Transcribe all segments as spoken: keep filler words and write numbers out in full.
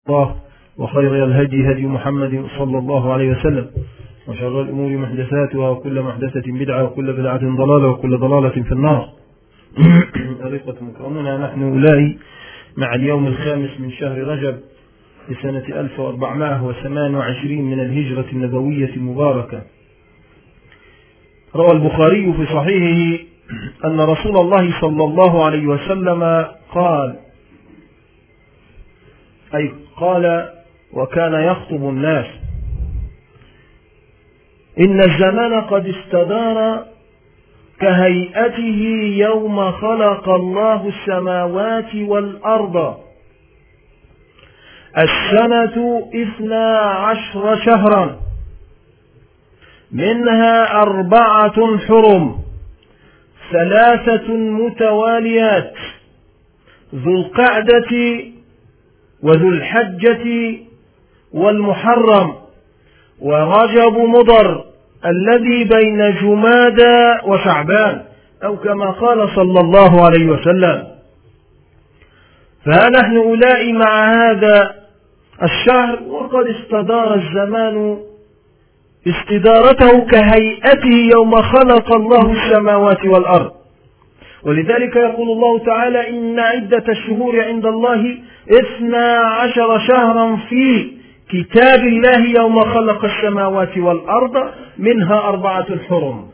الله وخير الهدي هدي محمد صلى الله عليه وسلم وشر الأمور محدثاتها وكل محدثة بدعة وكل بدعة ضلالة وكل ضلالة في النار. أرقة مكرمنا، نحن أولئي مع اليوم الخامس من شهر رجب لسنة ألف وأربعمائة وثمان وعشرين من الهجرة النبوية المباركة. روى البخاري في صحيحه أن رسول الله صلى الله عليه وسلم قال أي قال وكان يخطب الناس: إن الزمان قد استدار كهيئته يوم خلق الله السماوات والأرض، السنة اثنا عشر شهرا منها أربعة حرم ثلاثة متواليات، ذو القعدة وذو الحجة والمحرم ورجب مضر الذي بين جمادى وشعبان، أو كما قال صلى الله عليه وسلم. فها نحن أولئي مع هذا الشهر وقد استدار الزمان استدارته كهيئته يوم خلق الله السماوات والأرض. ولذلك يقول الله تعالى: إن عدة الشهور عند الله اثنا عشر شهرا في كتاب الله يوم خلق السماوات والأرض منها أربعة حرم.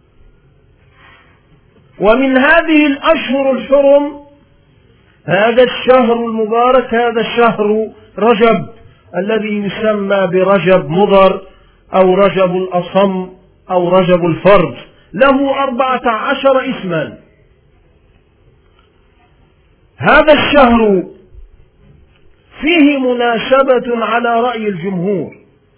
ومن هذه الأشهر الحرم هذا الشهر المبارك، هذا الشهر رجب الذي يسمى برجب مضر أو رجب الأصم أو رجب الفرد، له أربعة عشر اسما. هذا الشهر فيه مناسبة على رأي الجمهور،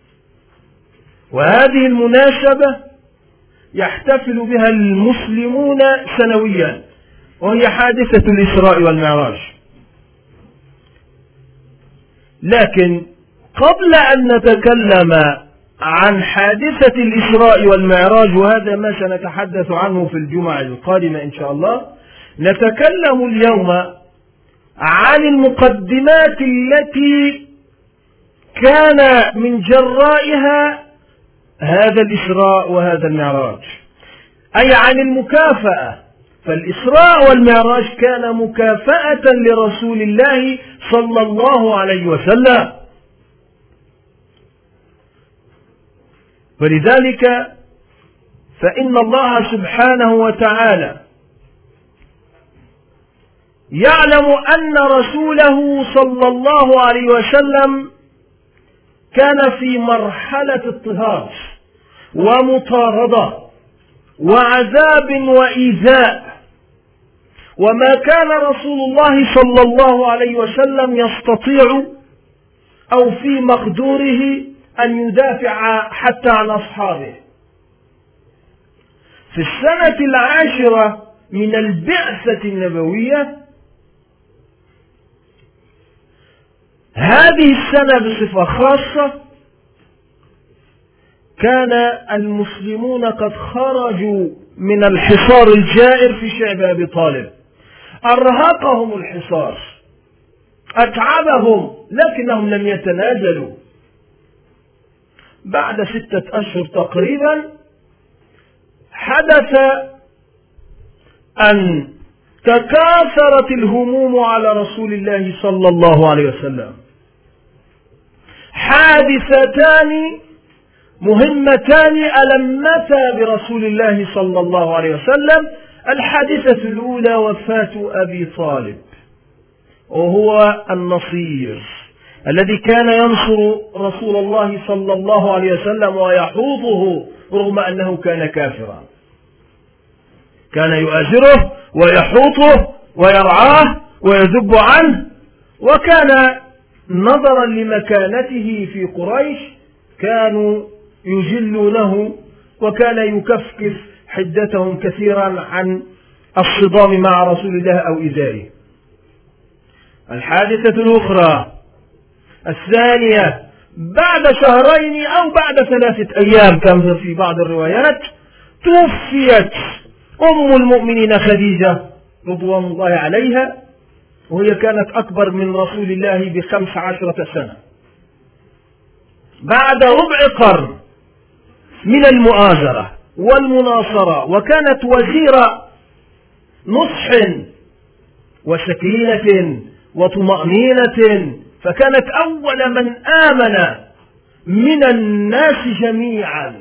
وهذه المناسبة يحتفل بها المسلمون سنويا، وهي حادثة الإسراء والمعراج. لكن قبل أن نتكلم عن حادثة الإسراء والمعراج، وهذا ما سنتحدث عنه في الجمعة القادمة إن شاء الله، نتكلم اليوم عن المقدمات التي كان من جرائها هذا الإسراء وهذا المعراج، أي عن المكافأة. فالإسراء والمعراج كان مكافأة لرسول الله صلى الله عليه وسلم، ولذلك فإن الله سبحانه وتعالى يعلم أن رسوله صلى الله عليه وسلم كان في مرحلة اضطهاد ومطاردة وعذاب وإيذاء، وما كان رسول الله صلى الله عليه وسلم يستطيع أو في مقدوره أن يدافع حتى عن أصحابه. في السنة العاشرة من البعثة النبوية، هذه السنة بصفة خاصة، كان المسلمون قد خرجوا من الحصار الجائر في شعب أبي طالب. أرهقهم الحصار، أتعبهم، لكنهم لم يتنازلوا. بعد ستة أشهر تقريبا حدث أن تكاثرت الهموم على رسول الله صلى الله عليه وسلم. حادثتان مهمتان ألمتا برسول الله صلى الله عليه وسلم. الحادثة الأولى وفاة أبي طالب، وهو النصير الذي كان ينصر رسول الله صلى الله عليه وسلم ويحوطه رغم أنه كان كافرا، كان يؤازره ويحوطه ويرعاه ويذب عنه، وكان نظرا لمكانته في قريش كانوا يجلونه، وكان يكفكف حدتهم كثيرا عن الصدام مع رسول الله أو إزائه. الحادثة الأخرى الثانية بعد شهرين أو بعد ثلاثة أيام كما في بعض الروايات، توفيت أم المؤمنين خديجة رضوان الله عليها، وهي كانت أكبر من رسول الله بخمس عشرة سنة. بعد ربع قرن من المؤازرة والمناصرة، وكانت وزير نصح وسكينة وطمأنينة، فكانت أول من آمن من الناس جميعا.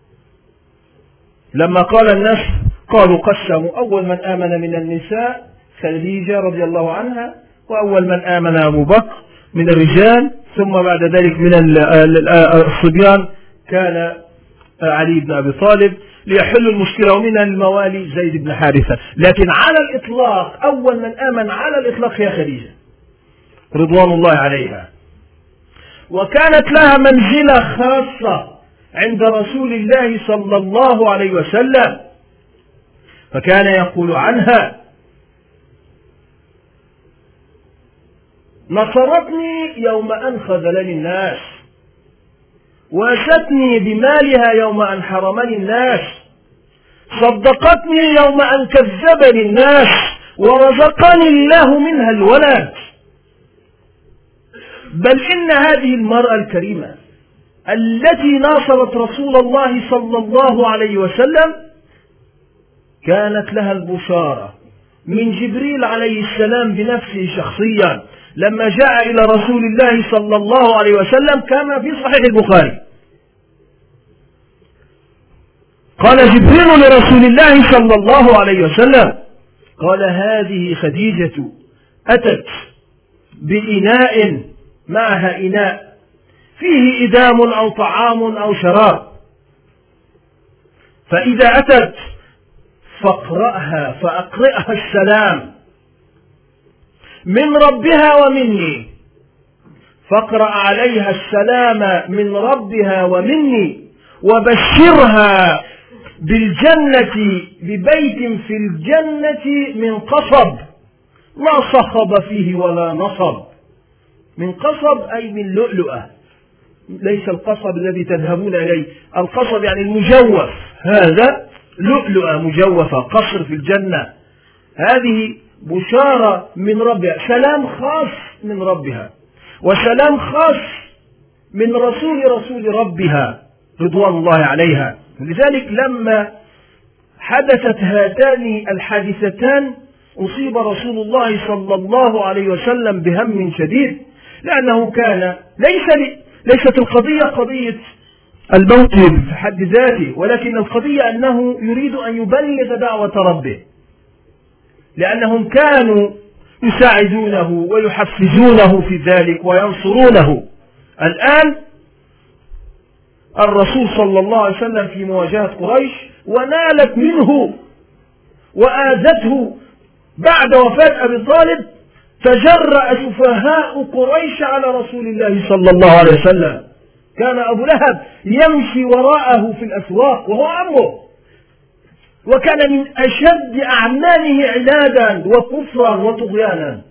لما قال الناس قالوا قسموا، أول من آمن من النساء خديجة رضي الله عنها، وأول من آمن أبو بكر من الرجال، ثم بعد ذلك من الصبيان كان علي بن أبي طالب ليحل المشكلة، ومن الموالي زيد بن حارثة. لكن على الإطلاق أول من آمن على الإطلاق هي خديجة رضوان الله عليها، وكانت لها منزلة خاصة عند رسول الله صلى الله عليه وسلم، فكان يقول عنها: نصرتني يوم أن خذلني الناس، وأستني بمالها يوم أن حرمني الناس، صدقتني يوم أن كذبني الناس، ورزقني الله منها الولد. بل إن هذه المرأة الكريمة التي ناصرت رسول الله صلى الله عليه وسلم كانت لها البشارة من جبريل عليه السلام بنفسه شخصيا لما جاء إلى رسول الله صلى الله عليه وسلم، كما في صحيح البخاري. قال جبريل لرسول الله صلى الله عليه وسلم، قال: هذه خديجة أتت بإناء معها إناء فيه إدام أو طعام أو شراب، فإذا أتت فاقرأها فأقرئها السلام من ربها ومني، فاقرأ عليها السلام من ربها ومني، وبشرها بالجنة ببيت في الجنة من قصب لا صخب فيه ولا نصب. من قصب أي من لؤلؤة، ليس القصب الذي تذهبون إليه، القصب يعني المجوف، هذا لؤلؤة مجوفة، قصر في الجنة. هذه بشارة من ربها، سلام خاص من ربها، وسلام خاص من رسول رسول ربها رضوان الله عليها. لذلك لما حدثت هاتان الحادثتان أصيب رسول الله صلى الله عليه وسلم بهم شديد، لأنه كان ليس ليست القضية قضية الموت في حد ذاته، ولكن القضية أنه يريد أن يبلغ دعوة ربه، لأنهم كانوا يساعدونه ويحفزونه في ذلك وينصرونه. الآن الرسول صلى الله عليه وسلم في مواجهة قريش، ونالت منه وآذته بعد وفاة أبي طالب، تجرأ سفهاء قريش على رسول الله صلى الله عليه وسلم. كان أبو لهب يمشي وراءه في الأسواق وهو عمه، وكان من أشد أعماله عنادا وكفرا وطغيانا.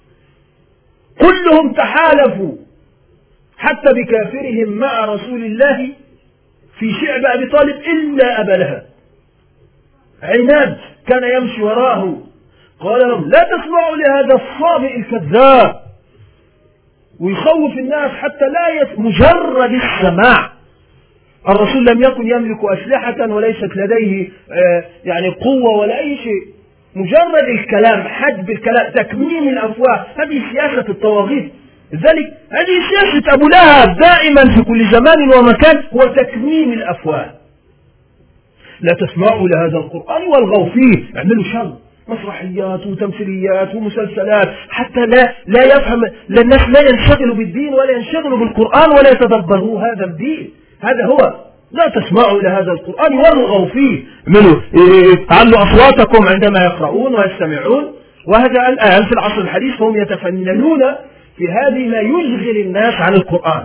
كلهم تحالفوا حتى بكافرهم مع رسول الله في شعب أبي طالب إلا أبا لهب، عناد كان يمشي وراءه. قال لهم: لا تسمعوا لهذا الصابئ الكذاب، ويخوف الناس حتى لا يس... مجرد السماع. الرسول لم يكن يملك أسلحة وليست لديه آه يعني قوة ولا أي شيء، مجرد الكلام، حجب الكلام، تكميم الأفواه، هذه سياسة الطواغيت. لذلك هذه سياسة أبو لهب دائما في كل زمان ومكان، هو تكميم الأفواه. لا تسمعوا لهذا القرآن والغوا فيه، اعملوا شر، مسرحيات وتمثيليات ومسلسلات، حتى لا لا يفهم لا الناس لا ينشغلوا بالدين ولا ينشغلوا بالقرآن ولا يتدبروا هذا الدين. هذا هو، لا تسمعوا إلى هذا القرآن والغوا فيه، اعملوا علوا أصواتكم عندما يقرؤون ويستمعون. وهذا الآن في العصر الحديث هم يتفننون في هذه ما يشغل الناس عن القرآن.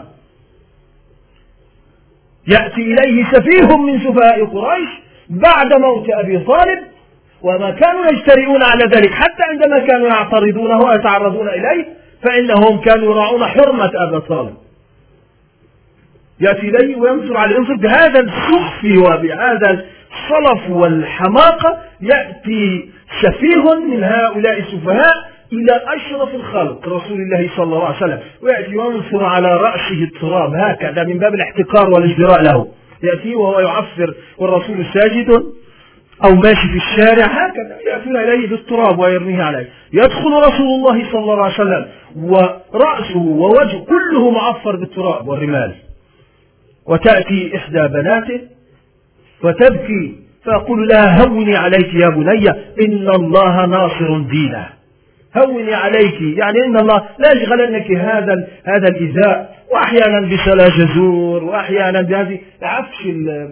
يأتي إليه سفيه من سفهاء قريش بعد موت أبي طالب، وما كانوا يجترئون على ذلك حتى عندما كانوا يعترضونه ويتعرضون إليه، فإنهم كانوا يراعون حرمة أبي طالب. يأتي إليه وينصر على الأنصر بهذا السخف وبهذا الصلف والحماقة. يأتي سفيه من هؤلاء السفهاء إلى أشرف الخلق رسول الله صلى الله عليه وسلم، ويأتي ينثر على رأسه التراب هكذا من باب الاحتقار والازدراء له، يأتي وهو يعفر والرسول ساجد أو ماشي في الشارع هكذا يأتون إليه بالتراب ويرميه عليه. يدخل رسول الله صلى الله عليه وسلم ورأسه ووجهه كله معفر بالتراب والرمال، وتأتي إحدى بناته وتبكي فأقول لها هوني عليك يا بني إن الله ناصر دينه، هوني عليك يعني إن الله لا يشغلنك هذا هذا الإيذاء، وأحيانا بسلا جزور وأحيانا بهذه عفش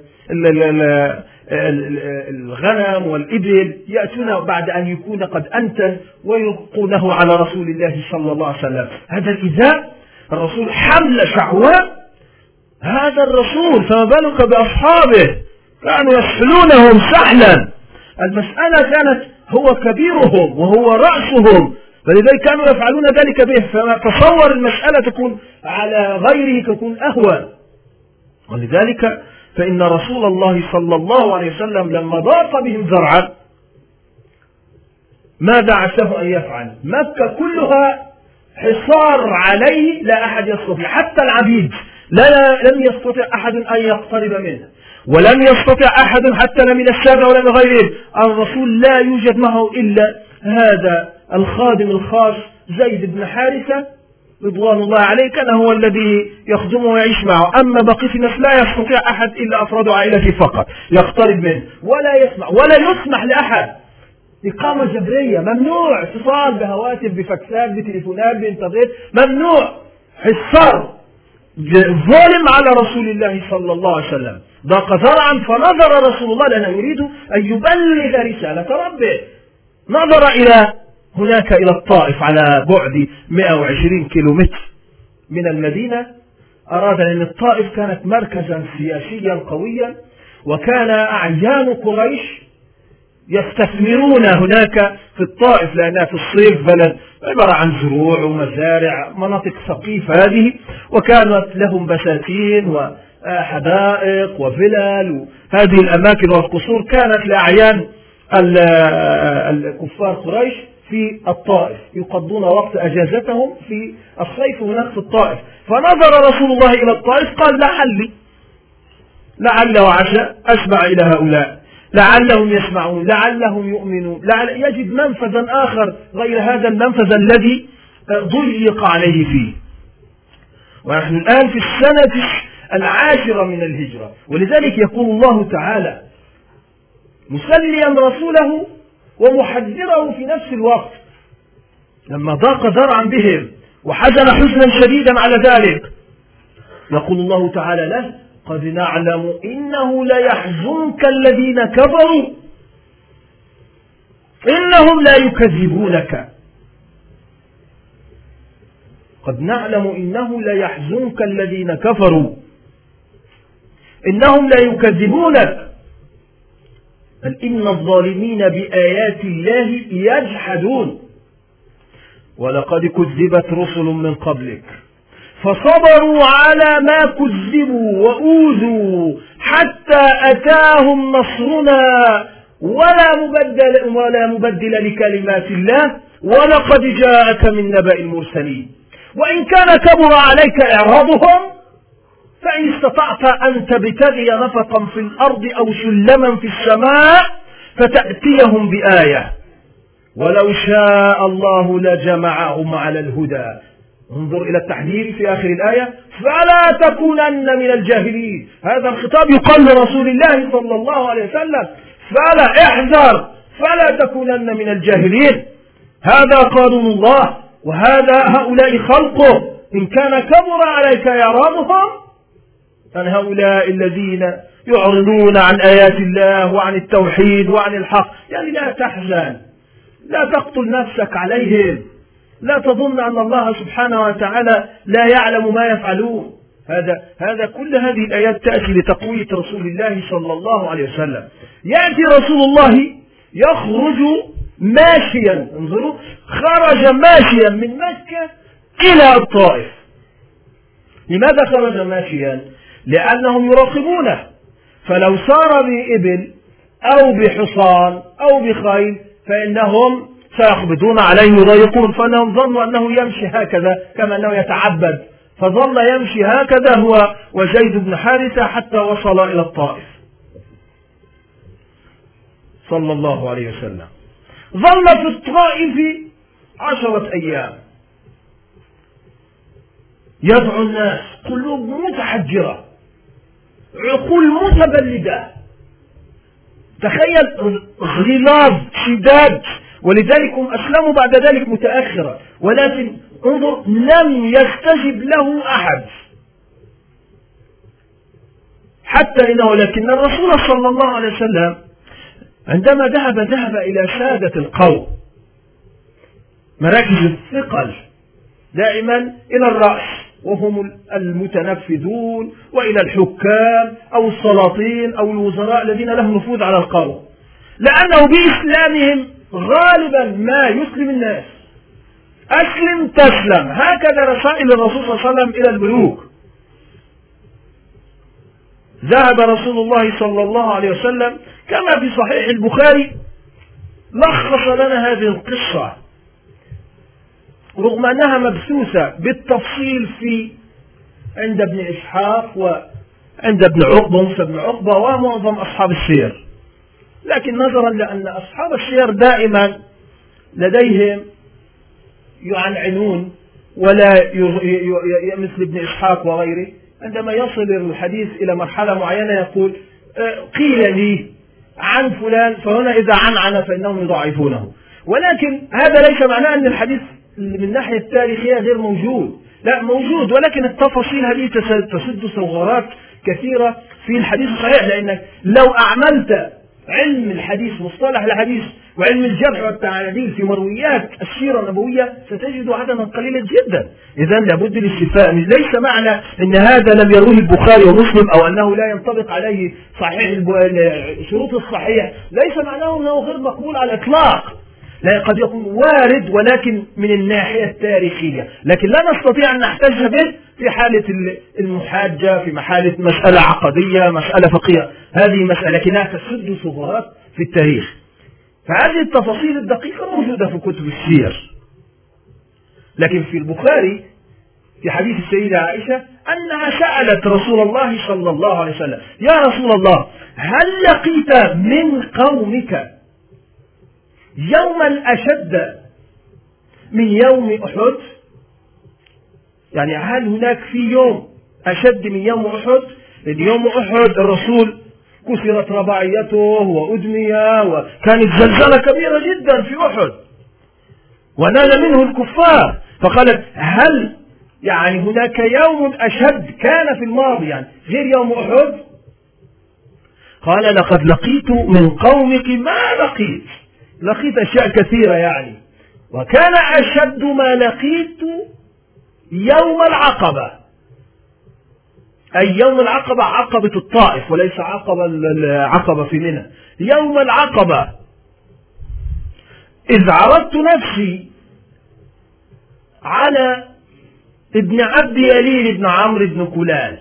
الغنم والإبل، يأتون بعد أن يكون قد أنتن ويلقونه على رسول الله صلى الله عليه وسلم. هذا الإيذاء الرسول حمل شعواء، هذا الرسول فما بالك بأصحابه كانوا يسحلونهم سحلا. المسألة كانت هو كبيرهم وهو رأسهم، فلذلك كانوا يفعلون ذلك به، فتصور المسألة تكون على غيره تكون أهون. ولذلك فإن رسول الله صلى الله عليه وسلم لما ضاق بهم ذرعا ماذا عساه أن يفعل؟ مكة كلها حصار عليه، لا أحد يستطيع حتى العبيد لا لم يستطيع أحد أن يقترب منه، ولم يستطيع أحد حتى من السادة ولا من غيرهم. الرسول لا يوجد معه إلا هذا الخادم الخاص زيد بن حارثة رضوان الله عليه، كان هو الذي يخدمه ويعيش معه. أما بقية الناس لا يستطيع أحد إلا أفراد عائلته فقط يقترب منه، ولا يسمع ولا يسمح لأحد. إقامة جبرية، ممنوع اتصال بهواتف بفاكسات بتليفونات بإنترنت، ممنوع. حصار ظالم على رسول الله صلى الله عليه وسلم. ضاق ذرعا فنظر رسول الله لأنه يريد أن يبلغ رسالة ربه، نظر إلى هناك إلى الطائف على بعد مئة وعشرين كيلومتر من المدينة. أراد أن الطائف كانت مركزا سياسيا قويا، وكان أعيان قريش يستثمرون هناك في الطائف لأنها في الصيف بلد عبارة عن زروع ومزارع مناطق ثقيفة هذه، وكانت لهم بساتين وحدائق وفلل، وهذه الأماكن والقصور كانت لأعيان الكفار قريش في الطائف، يقضون وقت أجازتهم في الصيف هناك في الطائف. فنظر رسول الله إلى الطائف قال لعلي لعل وعسى أسمع إلى هؤلاء، لعلهم يسمعون، لعلهم يؤمنون، لعل يجد منفذا آخر غير هذا المنفذ الذي ضيق عليه فيه. ونحن الآن في السنة العاشرة من الهجرة، ولذلك يقول الله تعالى مسليا رسوله ومحذره في نفس الوقت لما ضاق ذرعا بهم وحزن حزنا شديدا على ذلك، يقول الله تعالى له قد نعلم إنه ليحزنك الذين كفروا إنهم لا يكذبونك. قد نعلم إنه ليحزنك الذين كفروا إنهم لا يكذبونك بل إن الظالمين بآيات الله يجحدون ولقد كذبت رسل من قبلك فصبروا على ما كذبوا وأوذوا حتى أتاهم نصرنا ولا مبدل, ولا مبدل لكلمات الله ولقد جاءك من نبأ المرسلين. وإن كان كبر عليك إعراضهم فإن استطعت أن تبتغي نفقا في الأرض أو سلما في السماء فتأتيهم بآية ولو شاء الله لجمعهم على الهدى. انظر إلى التحذير في آخر الآية فلا تكونن من الجاهلين. هذا الخطاب يقال لرسول الله صلى الله عليه وسلم، فلا احذر فلا تكونن من الجاهلين. هذا قانون الله وهذا هؤلاء خلقه. إن كان كبر عليك إعراضهم عن هؤلاء الذين يعرضون عن آيات الله وعن التوحيد وعن الحق، يعني لا تحزن، لا تقتل نفسك عليهم، لا تظن أن الله سبحانه وتعالى لا يعلم ما يفعلون. هذا هذا كل هذه الآيات تأتي لتقوية رسول الله صلى الله عليه وسلم. يأتي رسول الله يخرج ماشيا، انظروا خرج ماشيا من مكة إلى الطائف. لماذا خرج ماشيا؟ لأنهم يراقبونه، فلو سار بإبل أو بحصان أو بخيل فإنهم سيقبضون عليه ويضايقون، فانهم ظنوا انه يمشي هكذا كما انه يتعبد، فظل يمشي هكذا هو وزيد بن حارثة حتى وصل الى الطائف صلى الله عليه وسلم. ظل في الطائف عشرة ايام يدعو الناس، قلوب متحجرة، عقول متبلدة، تخيل غلاظ شداد، ولذلك هم أسلموا بعد ذلك متأخرا، ولكن انظر لم يستجب له أحد حتى إنه، لكن الرسول صلى الله عليه وسلم عندما ذهب ذهب إلى سادة القوم، مراكز الثقل دائما إلى الرأس وهم المتنفذون، وإلى الحكام أو السلاطين أو الوزراء الذين لهم نفوذ على القوم، لأنه بإسلامهم غالبا ما يسلم الناس. أسلم تسلم، هكذا رسائل الرسول صلى الله عليه وسلم إلى الملوك. ذهب رسول الله صلى الله عليه وسلم كما في صحيح البخاري، لخص لنا هذه القصة رغم أنها مبثوثة بالتفصيل في عند ابن إسحاق وعند ابن عقبة موسى بن عقبة ومعظم أصحاب السير، لكن نظرا لأن أصحاب السير دائما لديهم يعنعنون ولا مثل ابن إسحاق وغيره، عندما يصل الحديث إلى مرحلة معينة يقول قيل لي عن فلان، فهنا إذا عنعن فإنهم يضعفونه. ولكن هذا ليس معناه أن الحديث من الناحية التاريخية غير موجود، لا موجود، ولكن التفاصيل هذه تسد ثغرات كثيرة في الحديث الصحيح، لأنك لو أعملت علم الحديث مصطلح الحديث وعلم الجرح والتعديل في مرويات السيرة النبوية ستجد عددا قليلا جدا. إذن لابد الاستيفاء، ليس معنى أن هذا لم يروه البخاري ومسلم أو أنه لا ينطبق عليه صحيح شروط الصحيح، ليس معناه أنه غير مقبول على الإطلاق، لا قد يكون وارد ولكن من الناحية التاريخية، لكن لا نستطيع أن نحتج به في حالة المحاجة، في حالة مسألة عقدية، مسألة فقهية، هذه مسألة لكنها تسد ثغرات في التاريخ. فهذه التفاصيل الدقيقة موجودة في كتب السير، لكن في البخاري في حديث السيدة عائشة أنها سألت رسول الله صلى الله عليه وسلم: يا رسول الله، هل لقيت من قومك يوما أشد من يوم أحد؟ يعني هل هناك في يوم أشد من يوم أحد؟ اليوم أحد الرسول كسرت رباعيته وأدمي وكانت زلزلة كبيرة جدا في أحد ونال منه الكفار، فقالت: هل يعني هناك يوم أشد كان في الماضي يعني غير يوم أحد؟ قال: لقد لقيت من قومك ما لقيت، لقيت أشياء كثيرة يعني، وكان أشد ما لقيت يوم العقبة، أي يوم العقبة عقبة الطائف وليس عقبة العقبة في منى، يوم العقبة إذ عرضت نفسي على ابن عبد يليل بن عمرو بن كلال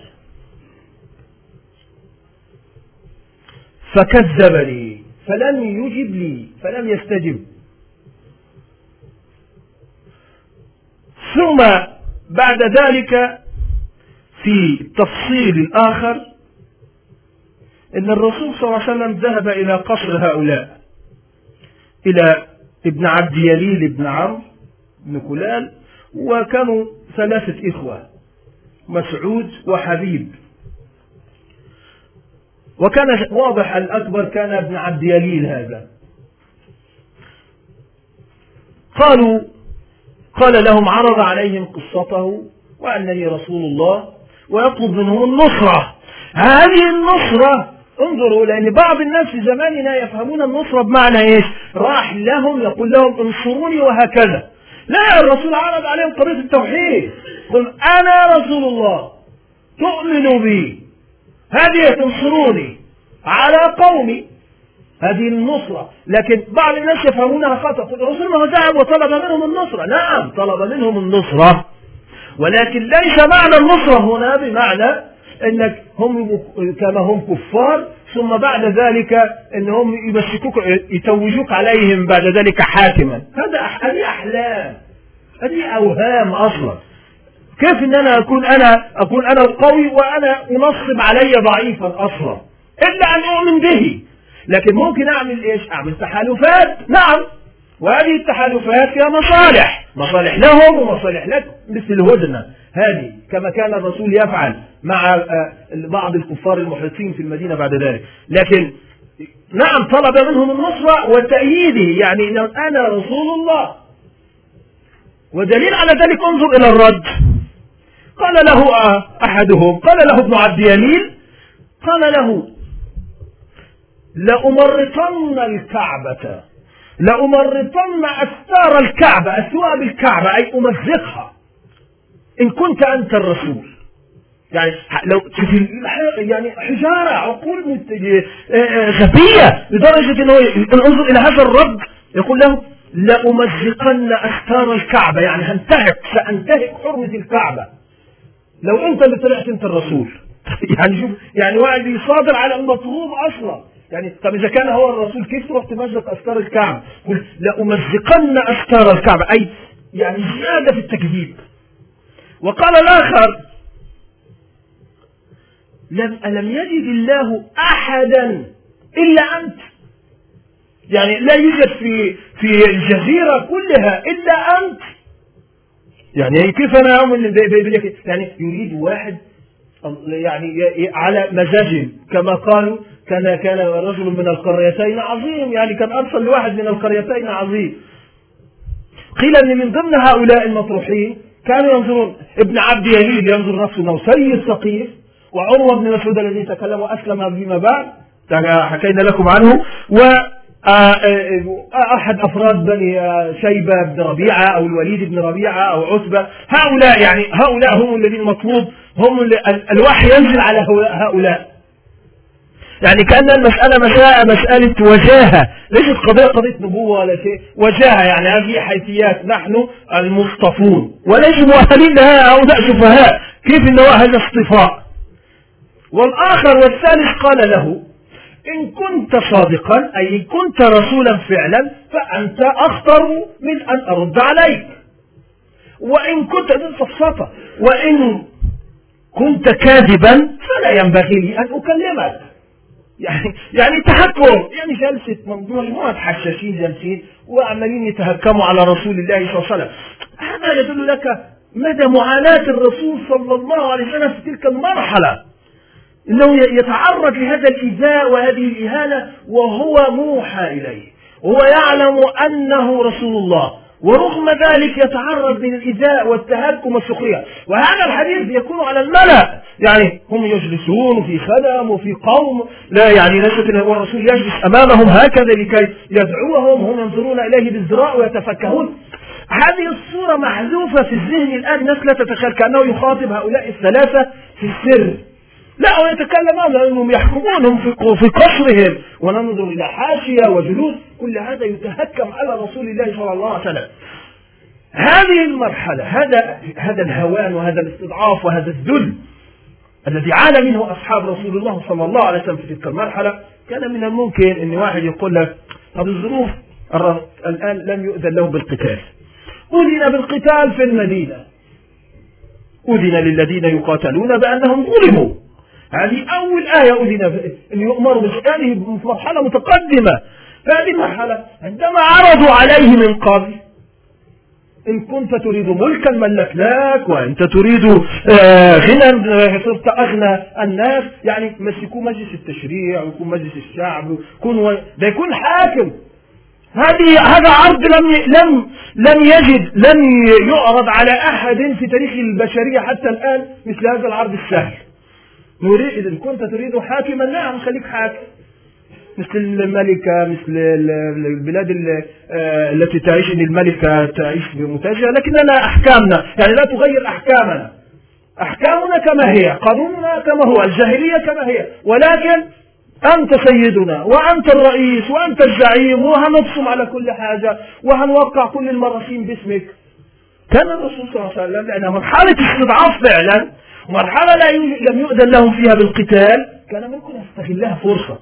فكذبني فلم يجب لي، فلم يستجب. ثم بعد ذلك في تفصيل الآخر إن الرسول صلى الله عليه وسلم ذهب إلى قصر هؤلاء، إلى ابن عبد يليل بن عمرو بن كلال، وكانوا ثلاثة إخوة، مسعود وحبيب، وكان واضح الأكبر كان ابن عبد يليل هذا. قالوا قال لهم، عرض عليهم قصته وأنني رسول الله ويطلب منهم النصرة. هذه النصرة، انظروا، لأن بعض الناس في زماننا يفهمون النصرة بمعنى إيش؟ راح لهم يقول لهم انصروني وهكذا. لا، الرسول عرض عليهم قضية التوحيد، قل أنا رسول الله تؤمنوا بي، هذه تنصروني على قومي، هذه النصرة. لكن بعض الناس يفهمونها خطأ، الرسول ما ذهب وطلب منهم النصرة، نعم طلب منهم النصرة، ولكن ليس معنى النصرة هنا بمعنى انك هم كما هم كفار ثم بعد ذلك انهم يمسكوك يتوجوك عليهم بعد ذلك حاكما. هذا هذه احلام، هذه اوهام اصلا. كيف ان انا اكون انا اكون انا القوي وانا انصب علي ضعيفا اصلا، الا ان اؤمن به. لكن ممكن اعمل ايش؟ اعمل تحالفات، نعم، وهذه التحالفات فيها مصالح، مصالح لهم ومصالح لك، مثل الهدنة هذه كما كان الرسول يفعل مع بعض الكفار المحيطين في المدينة بعد ذلك. لكن نعم طلب منهم النصرة وتأييده، يعني أنا رسول الله. ودليل على ذلك انظر إلى الرد. قال له أحدهم، قال له ابن عبد يمين، قال له لأمرطن الكعبة، لأمرطن أستار الكعبة، أثواب الكعبة أي أمزقها إن كنت أنت الرسول. يعني لو يعني حجارة عقول غبية لدرجة أنه انظر إلى هذا الرد، يقول له لأمزقن أستار الكعبة، يعني هنتهك، سأنتهك حرمة الكعبة لو أنت اللي طلعت أنت الرسول. يعني شوف، يعني واحد يصادر على المطلوب أصلا. يعني طب إذا كان هو الرسول كيف تروح تمزق أستار الكعبة؟ يقول لأمزقن أستار الكعبة، أي يعني زيادة في التكذيب. وقال الآخر لم ألم يجد الله أحدا إلا أنت، يعني لا يوجد في في الجزيرة كلها إلا أنت. يعني كيف أنا أؤمن؟ يعني يريد واحد يعني على مزاج، كما قالوا كان كان رجل من القريتين عظيم، يعني كان أرسل لواحد من القريتين عظيم. قيل أن من ضمن هؤلاء المطروحين كانوا ينظرون ابن عبد يليل ينظر نفسه أنه سيد ثقيف، وعروة بن مسعود الذي تكلم وأسلم فيما بعد حكينا لكم عنه، وأحد أفراد بني شيبة بن ربيعة أو الوليد بن ربيعة أو عتبة. هؤلاء يعني هؤلاء هم الذين مطلوب، هم الوحي ينزل على هؤلاء. يعني كأن المسألة مسألة وجاهة، ليست قضية قضية نبوة ولا شيء، وجاهة يعني هذه حيثيات، نحن المصطفون وليس مؤهلين لها، هؤلاء سفهاء، كيف إنه هذا اصطفاء. والآخر والثالث قال له إن كنت صادقا أي إن كنت رسولا فعلا فأنت أخطر من أن أرد عليك، وإن كنت بالفصفة وإن كنت كاذبا فلا ينبغي لي أن أكلمك. يعني يعني تهكم، يعني جلسة مجموعة حشاشين جالسين وعمالين يتهكموا على رسول الله صلى الله عليه وسلم. هذا يدل لك مدى معاناة الرسول صلى الله عليه وسلم في تلك المرحلة، انه يتعرض لهذا الإيذاء وهذه الإهانة وهو موحى إليه، وهو يعلم أنه رسول الله، ورغم ذلك يتعرض للإيذاء والتهكم والسخرية. وهذا الحديث يكون على الملأ، يعني هم يجلسون في خدم وفي قوم، لا يعني ليست الرسول يجلس أمامهم هكذا لكي يدعوهم، هم ينظرون إليه بالزراء ويتفكهون. هذه الصورة محذوفة في الذهن الآن، الناس لا تتخيل كأنه يخاطب هؤلاء الثلاثة في السر، لا، هو يتكلم عنهم لأنهم يحكمونهم في قصرهم، وننظر إلى حاشية وجلوس، كل هذا يتهكم على رسول الله صلى الله عليه وسلم. هذه المرحلة، هذا هذا الهوان وهذا الاستضعاف وهذا الذل الذي عانى منه أصحاب رسول الله صلى الله عليه وسلم في تلك المرحلة، كان من الممكن أن واحد يقول لك طب الظروف الآن لم يؤذن له بالقتال، أذن بالقتال في المدينة، أذن للذين يقاتلون بأنهم ظلموا. هذه أول آية أذن أن يؤمروا بالقتال في مرحلة متقدمة. فهذه المرحلة عندما عرضوا عليه من قبل إن كنت تريد ملكا ملكناك، وأنت تريد غنى صرت أغنى الناس، يعني مسكوا مجلس التشريع ويكون مجلس الشعب ويكون ده يكون حاكم. هذه هذا عرض لم لم لم يجد لم يعرض على أحد في تاريخ البشرية حتى الآن مثل هذا العرض السهل. نريد إن كنت تريد حاكما، نعم خليك حاكم مثل الملكة، مثل البلاد التي تعيش إن الملكة تعيش بمتاجرة، لكننا أحكامنا يعني لا تغير أحكامنا، أحكامنا كما هي، قانوننا كما هو، الجاهلية كما هي، ولكن أنت سيدنا وأنت الرئيس وأنت الزعيم، وهنبصم على كل حاجة وهنوقع كل المراسيم باسمك. كان الرسول صلى الله عليه وسلم لأنها مرحلة استضعاف فعلا، مرحلة لم يؤذن لهم فيها بالقتال، كان ممكن أستغلها فرصة،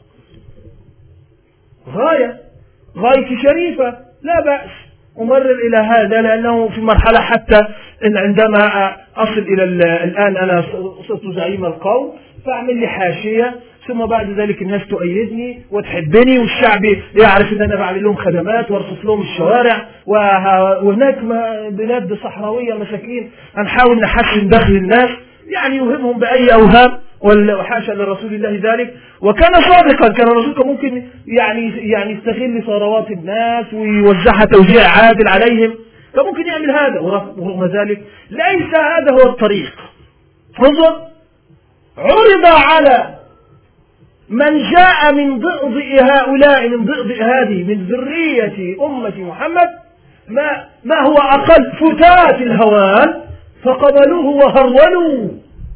غاية غاية شريفة لا بأس أمرر إلى هذا، لأنه في مرحلة حتى إن عندما أصل إلى الآن أنا صرت زعيم القوم فأعمل لي حاشية، ثم بعد ذلك الناس تؤيدني وتحبني والشعب يعرف أن أنا بعمل لهم خدمات وارصف لهم الشوارع، وهناك بلاد صحراوية مساكين هنحاول نحسن دخل الناس، يعني يوهمهم بأي أوهام، وحاشا لرسول الله ذلك. وكان صادقا، كان الرسول ممكن يعني يعني يستغل ثروات الناس ويوزعها توزيع عادل عليهم، كان ممكن يعمل هذا، ورغم ذلك ليس هذا هو الطريق. انظر، عرض على من جاء من ضئض هؤلاء، من ضئض هذه، من ذرية أمة محمد، ما ما هو أقل فتات الهوان، فقبلوه وهرولوا،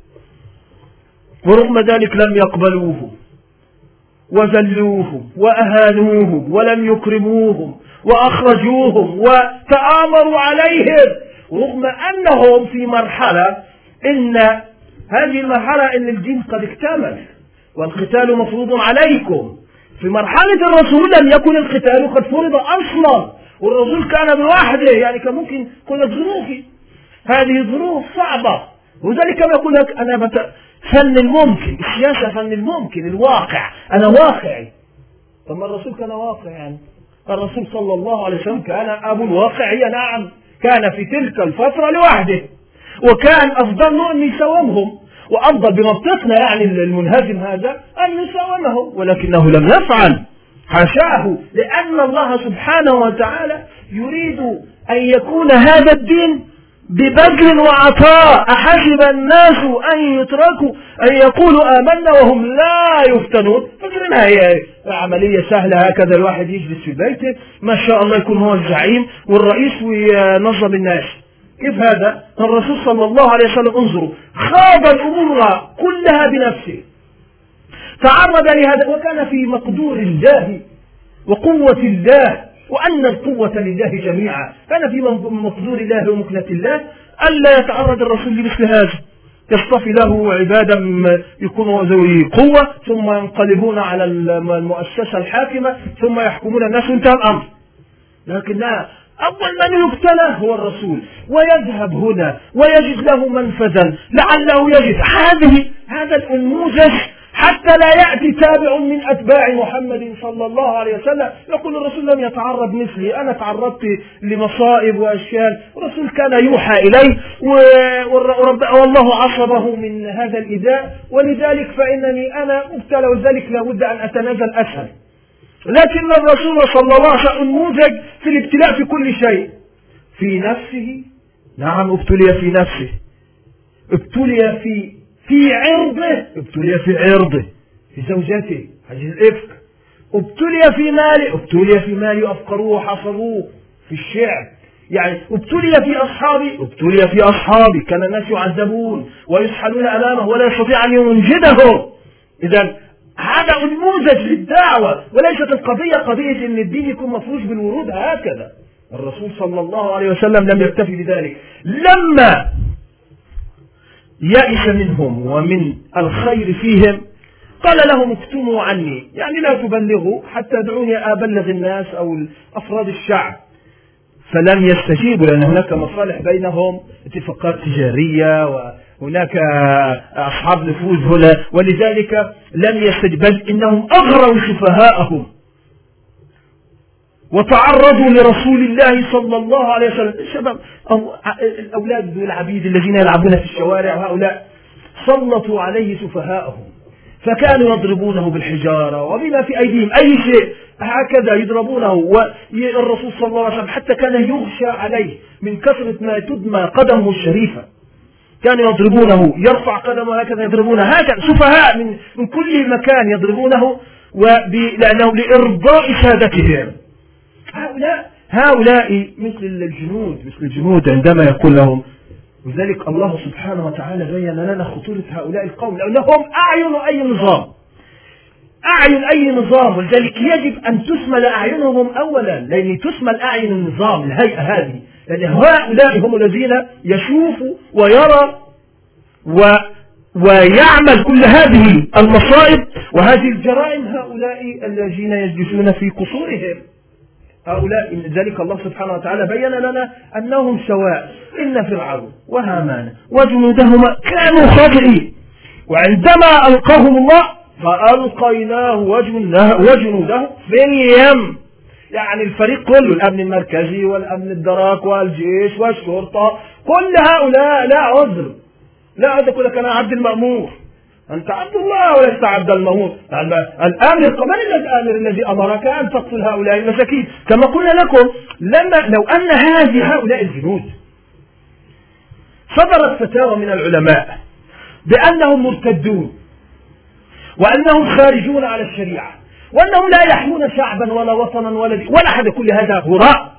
ورغم ذلك لم يقبلوه وذلوهم وأهانوهم ولم يكرموهم وأخرجوهم وتآمروا عليهم، رغم أنهم في مرحلة إن هذه المرحلة إن الدين قد اكتمل والقتال مفروض عليكم. في مرحلة الرسول لم يكن القتال قد فرض أصلا، والرسول كان بوحده، يعني كان ممكن كل ظروفي هذه ظروف صعبة، وذلك يقول لك أنا بت... فن الممكن، السياسة فن الممكن، الواقع أنا واقعي. ثم الرسول كان واقعي، يعني الرسول صلى الله عليه وسلم كان أبو الواقعية، نعم، كان في تلك الفترة لوحده، وكان أفضل له أن يساومهم، وأفضل بمنطقنا يعني المنهزم هذا أن يساومهم، ولكنه لم يفعل، حاشاه، لأن الله سبحانه وتعالى يريد أن يكون هذا الدين ببذل وعطاء. أحسب الناس أن يتركوا أن يقولوا آمنا وهم لا يفتنون؟ فكرنا هي عملية سهلة هكذا، الواحد يجلس في بيته ما شاء الله يكون هو الزعيم والرئيس وينظم الناس. كيف هذا؟ الرسول صلى الله عليه وسلم انظروا خاض الأمور كلها بنفسه، تعرض لهذا، وكان في مقدور الله وقوة الله، وأن القوة لله جميعا، كان في مقدور الله ومكنة الله ألا يتعرض الرسول لمثل هذا، يصطفي له عبادا يكونوا ذوي قوة ثم ينقلبون على المؤسسة الحاكمة ثم يحكمون الناس وانتهى الأمر. لكن لا، أول من يبتلى هو الرسول، ويذهب هنا ويجد له منفذا لعله يجد هذه هذا النموذج، حتى لا يأتي تابع من أتباع محمد صلى الله عليه وسلم يقول الرسول لم يتعرض مثلي، أنا تعرضت لمصائب وأشياء، الرسول كان يوحى إليه والله عصبه من هذا الإيذاء، ولذلك فإنني أنا مبتلى، وذلك لابد أن أتنازل أسهل. لكن الرسول صلى الله عليه وسلم نموذج في الابتلاء في كل شيء، في نفسه، نعم ابتلي في نفسه، ابتلي في في عرضه، ابتلي في عرضه، في زوجته حديث الإفك، ابتلي في ماله، ابتلي في ماله أفقروه وحصروه في الشعب، يعني ابتلي في أصحابه، ابتلي في أصحابه، كان الناس يعذبون ويسحلون أمامه ولا يستطيع أن ينجدهم. إذا هذا نموذج للدعوة، وليست القضية قضية أن الدين يكون مفروش بالورود هكذا. الرسول صلى الله عليه وسلم لم يكتفي بذلك، لما يئس منهم ومن الخير فيهم قال لهم اكتموا عني، يعني لا تبلغوا حتى ادعوني أبلغ الناس أو أفراد الشعب. فلم يستجيبوا لأن هناك مصالح بينهم، اتفاقات تجارية وهناك أصحاب نفوذ هنا، ولذلك لم يستجيبوا، بل إنهم أغروا سفهاءهم وتعرضوا لرسول الله صلى الله عليه وسلم. الشباب أو الأولاد والعبيد الذين يلعبون في الشوارع، وهؤلاء سلطوا عليه سفهاءهم، فكانوا يضربونه بالحجارة وبما في أيديهم أي شيء هكذا يضربونه. والرسول صلى الله عليه وسلم حتى كان يغشى عليه من كثرة ما تدمى قدمه الشريفة، كانوا يضربونه، يرفع قدمه هكذا يضربونه هكذا، سفهاء من من كل مكان يضربونه، لأنه لإرضاء سادتهم. هؤلاء هؤلاء مثل الجنود، مثل الجنود عندما يقول لهم، وذلك الله سبحانه وتعالى بين لنا خطورة هؤلاء القوم، لأنهم أعين أي نظام، أعين أي نظام، ولذلك يجب أن تسمل أعينهم أولا، لأن تسمل أعين النظام الهيئة هذه، لأن هؤلاء هم الذين يشوفوا ويرى ويعمل كل هذه المصائب وهذه الجرائم هؤلاء الذين يجلسون في قصورهم. هؤلاء ذلك الله سبحانه وتعالى بين لنا أنهم سواء، إن فرعون وهامان وجنودهما كانوا خاطئين، وعندما ألقاهم الله فألقيناه وجنوده في اليم. يعني الفريق كله، الأمن المركزي والأمن الدراك والجيش والشرطة، كل هؤلاء لا عذر، لا عذر. يقول لك أنا عبد المأمور، أنت عبد الله ولست عبد المأمور. الآمر من الآمر الذي أمرك أن تقتل هؤلاء المساكين؟ كما قلنا لكم، لما لو أن هذه هؤلاء الجنود صدرت فتاوى من العلماء بأنهم مرتدون وأنهم خارجون على الشريعة وأنهم لا يحمون شعبا ولا وطنا ولا ولا أحد، كل هذا هراء،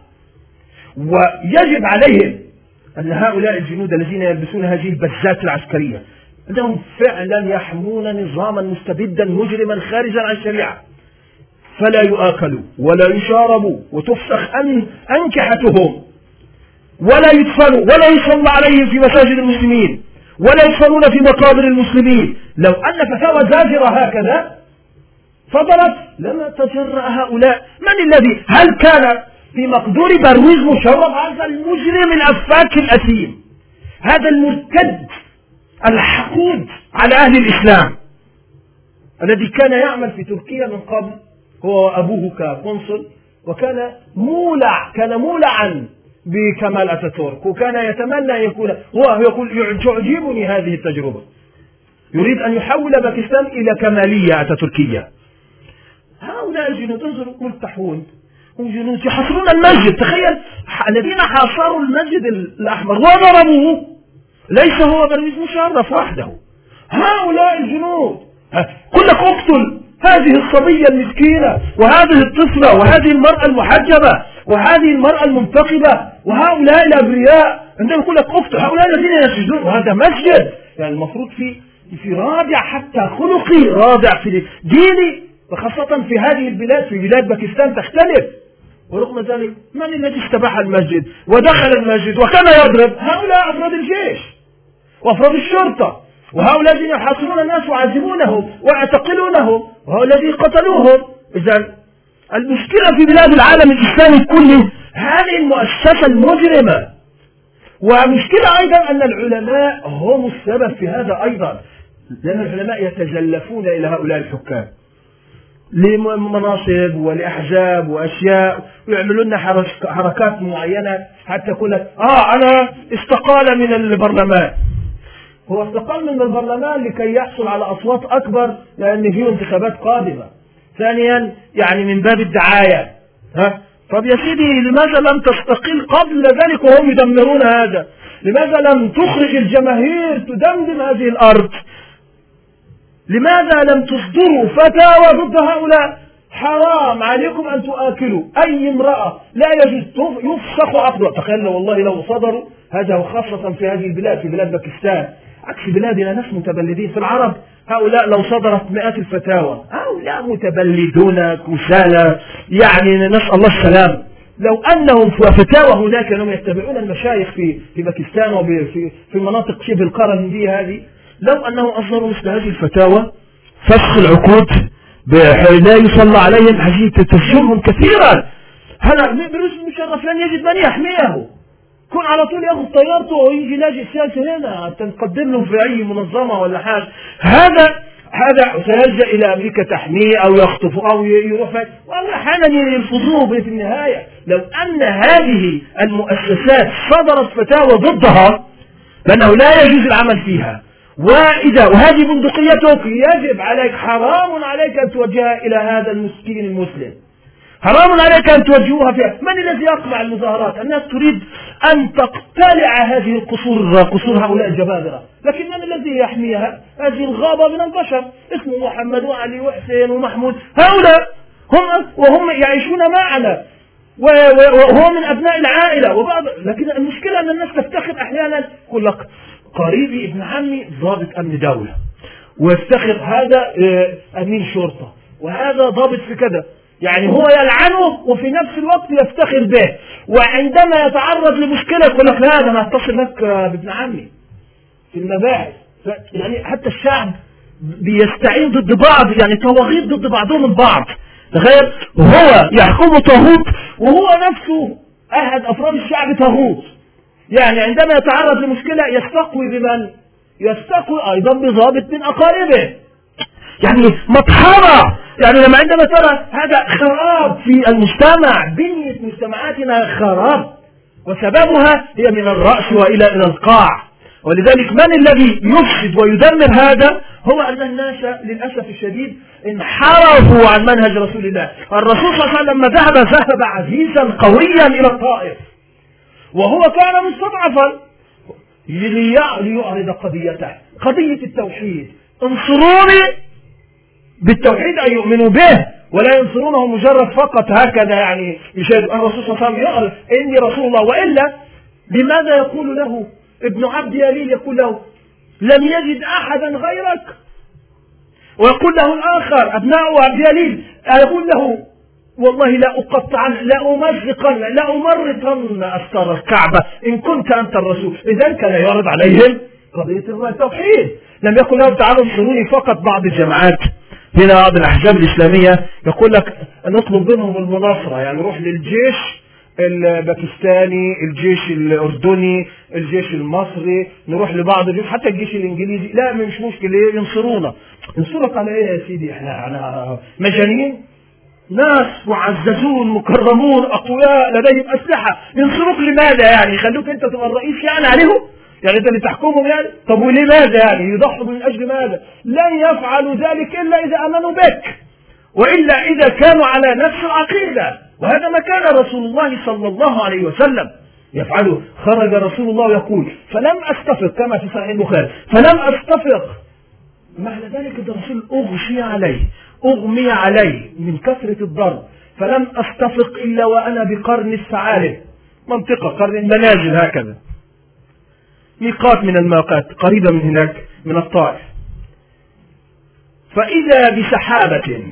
ويجب عليهم أن هؤلاء الجنود الذين يلبسون هذه البزات العسكرية أنهم فعلا يحمون نظاما مستبدا مجرما خارجا عن الشريعة، فلا يؤكلوا ولا يشاربوا وتفسخ أن أنكحتهم ولا يدفنوا ولا يصلى عليهم في مساجد المسلمين ولا يدفنون في مقابر المسلمين. لو أن فتاوى زاجرة هكذا صدرت لما تجرأ هؤلاء. من الذي هل كان في مقدور برويز مشرف هذا المجرم الأفاك الأثيم، هذا المرتد الحقود على أهل الإسلام الذي كان يعمل في تركيا من قبل، هو أبوه كقنصل، وكان مولع كان مولعا بكمال أتاتورك، وكان يتمنى أن يكون هو يقول تعجبني هذه التجربة، يريد أن يحول باكستان إلى كمالية أتاتوركية. هؤلاء الجنود انظروا ملتحون، هم جنود يحاصرون المسجد. تخيل الذين حاصروا المسجد الأحمر وضربوه ليس هو برويز مشرف وحده، هؤلاء الجنود. قل لك اقتل هذه الصبية المسكينة وهذه الطفلة وهذه المرأة المحجبة وهذه المرأة المنتقبة وهؤلاء الأبرياء، عندما يقول لك اقتل هؤلاء الذين يسجدون، وهذا مسجد. يعني المفروض في في رادع حتى خلقي، رادع في ديني، وخاصة في هذه البلاد، في بلاد باكستان تختلف. ورغم ذلك من الذي استباح المسجد ودخل المسجد وكان يضرب؟ هؤلاء أفراد الجيش وأفراد الشرطة، وهؤلاء الذين يحاصرون الناس ويعذبونهم ويعتقلونهم، وهؤلاء الذين قتلوهم. إذن المشكلة في بلاد العالم الإسلامي كله هذه المؤسسة المجرمة. ومشكلة أيضا أن العلماء هم السبب في هذا أيضا، لأن العلماء يتزلفون إلى هؤلاء الحكام لمناصب ولأحزاب وأشياء، ويعملون لنا حركات معينة حتى يقول لك آه أنا استقال من البرلمان. هو استقال من البرلمان لكي يحصل على أصوات أكبر لأن فيه انتخابات قادمة. ثانيا يعني من باب الدعاية. ها طب يا سيدي لماذا لم تستقل قبل ذلك وهم يدمرون هذا؟ لماذا لم تخرج الجماهير تدمدم هذه الأرض؟ لماذا لم تصدروا فتاوى ضد هؤلاء؟ حرام عليكم أن تؤكلوا أي امرأة، لا يجوز يفسخ عقدها. تخيل والله لو صدروا هذا، وخاصة في هذه البلاد، في بلاد باكستان عكس بلادنا ناس متبلدين. في العرب هؤلاء لو صدرت مئات الفتاوى هؤلاء متبلدون كسالى، يعني نسأل الله السلام. لو أنهم في فتاوى هناك كانوا يتبعون المشايخ في في باكستان وفي في مناطق شبه القارة الهندية هذه، لو أنهم أصدروا مثل هذه الفتاوى فسخ العقود لا يصلى عليهم، هذه تتسجلهم كثيرا. هلا برويز مشرف لن يجد من يحميه، كون على طول ياخذ طيارته ويجي لاجئ سياسي هنا حتى نقدم له في أي منظمة ولا حاجة. هذا هذا سيلجأ إلى أمريكا تحميه أو يخطفه أو يروح، وأحيانا يرفضوه في النهاية. لو أن هذه المؤسسات صدرت فتاوى ضدها فإنه لا يجوز العمل فيها، وإذا وهذه بندقيتك يجب عليك، حرام عليك أن توجهها إلى هذا المسكين المسلم، حرام عليك أن توجهوها فيها. من الذي يقمع المظاهرات؟ الناس تريد أن تقتلع هذه القصور، قصور هؤلاء الجبابرة، لكن من الذي يحميها؟ هذه الغابة من البشر اسمه محمد وعلي وحسين ومحمود، هؤلاء هم وهم يعيشون معنا وهو من أبناء العائلة وبعض. لكن المشكلة أن الناس تفتخر أحيانا، يقول لك قريبي ابن عمي ضابط أمن دولة، ويفتخر هذا أمين شرطة، وهذا ضابط في كذا، يعني هو يلعنه وفي نفس الوقت يفتخر به. وعندما يتعرض لمشكلة يقول لك لا أنا أتصل لك بابن عمي في المباحث، يعني حتى الشعب بيستعين ضد بعض، يعني طواغيت ضد بعضهم البعض. تخيل هو يحكم طاغوت وهو نفسه أحد أفراد الشعب طاغوت. يعني عندما يتعرض لمشكلة يستقوي بمن؟ يستقوي أيضا بضابط من أقاربه. يعني مطحنة. يعني لما عندما ترى هذا خراب في المجتمع، بنية مجتمعاتنا خراب، وسببها هي من الرأس وإلى إلى القاع. ولذلك من الذي يفسد ويدمر هذا؟ هو أن الناس للأسف الشديد انحرفوا عن منهج رسول الله. الرسول صلى الله عليه وسلم لما ذهب ذهب عزيزا قويا إلى الطائف، وهو كان مستضعفا، ليعرض قضيته، قضية التوحيد. انصروني بالتوحيد أن يؤمنوا به، ولا ينصرونه مجرد فقط هكذا، يعني يشاهد الرسول صلى الله عليه وسلم يعرض إني رسول الله. وإلا لماذا يقول له ابن عبد يليل، يقول له لم يجد أحدا غيرك، ويقول له الآخر أبناء عبد يليل يقول له والله لا أقطعن لا أمزقن لا أمرطن أستار الكعبة إن كنت أنت الرسول. إذن كان يعرض عليهم قضية التوحيد. لم يقل لهم تعالوا انصروني فقط. بعض الجماعات هنا بعض الأحزاب الإسلامية يقول لك نطلب منهم المناصرة، يعني نروح للجيش الباكستاني، الجيش الأردني، الجيش المصري، نروح لبعض الجيش حتى الجيش الإنجليزي. لا مش مشكلة ينصرونا. ينصرك على إيه يا سيدي؟ إحنا على مجانين؟ ناس معززون مكرمون أقوياء لديهم أسلحة، ينصروك لماذا؟ يعني يخلوك أنت تبقى الرئيس يعني عليهم؟ يعني أنت اللي تحكمهم يعني؟ طب ولماذا يعني؟ يضحوا من أجل ماذا؟ لن يفعلوا ذلك إلا إذا آمنوا بك، وإلا إذا كانوا على نفس العقيدة. وهذا ما كان رسول الله صلى الله عليه وسلم يفعله. خرج رسول الله يقول فلم أستفق كما في صحيح البخاري، فلم أستفق. معنى ذلك أن الرسول أغشي عليه أغمي عليه من كثرة الضرب، فلم أستفق إلا وأنا بقرن الثعالب، منطقة قرن المنازل هكذا، ميقات من الميقات قريبة من هناك من الطائف. فإذا بسحابة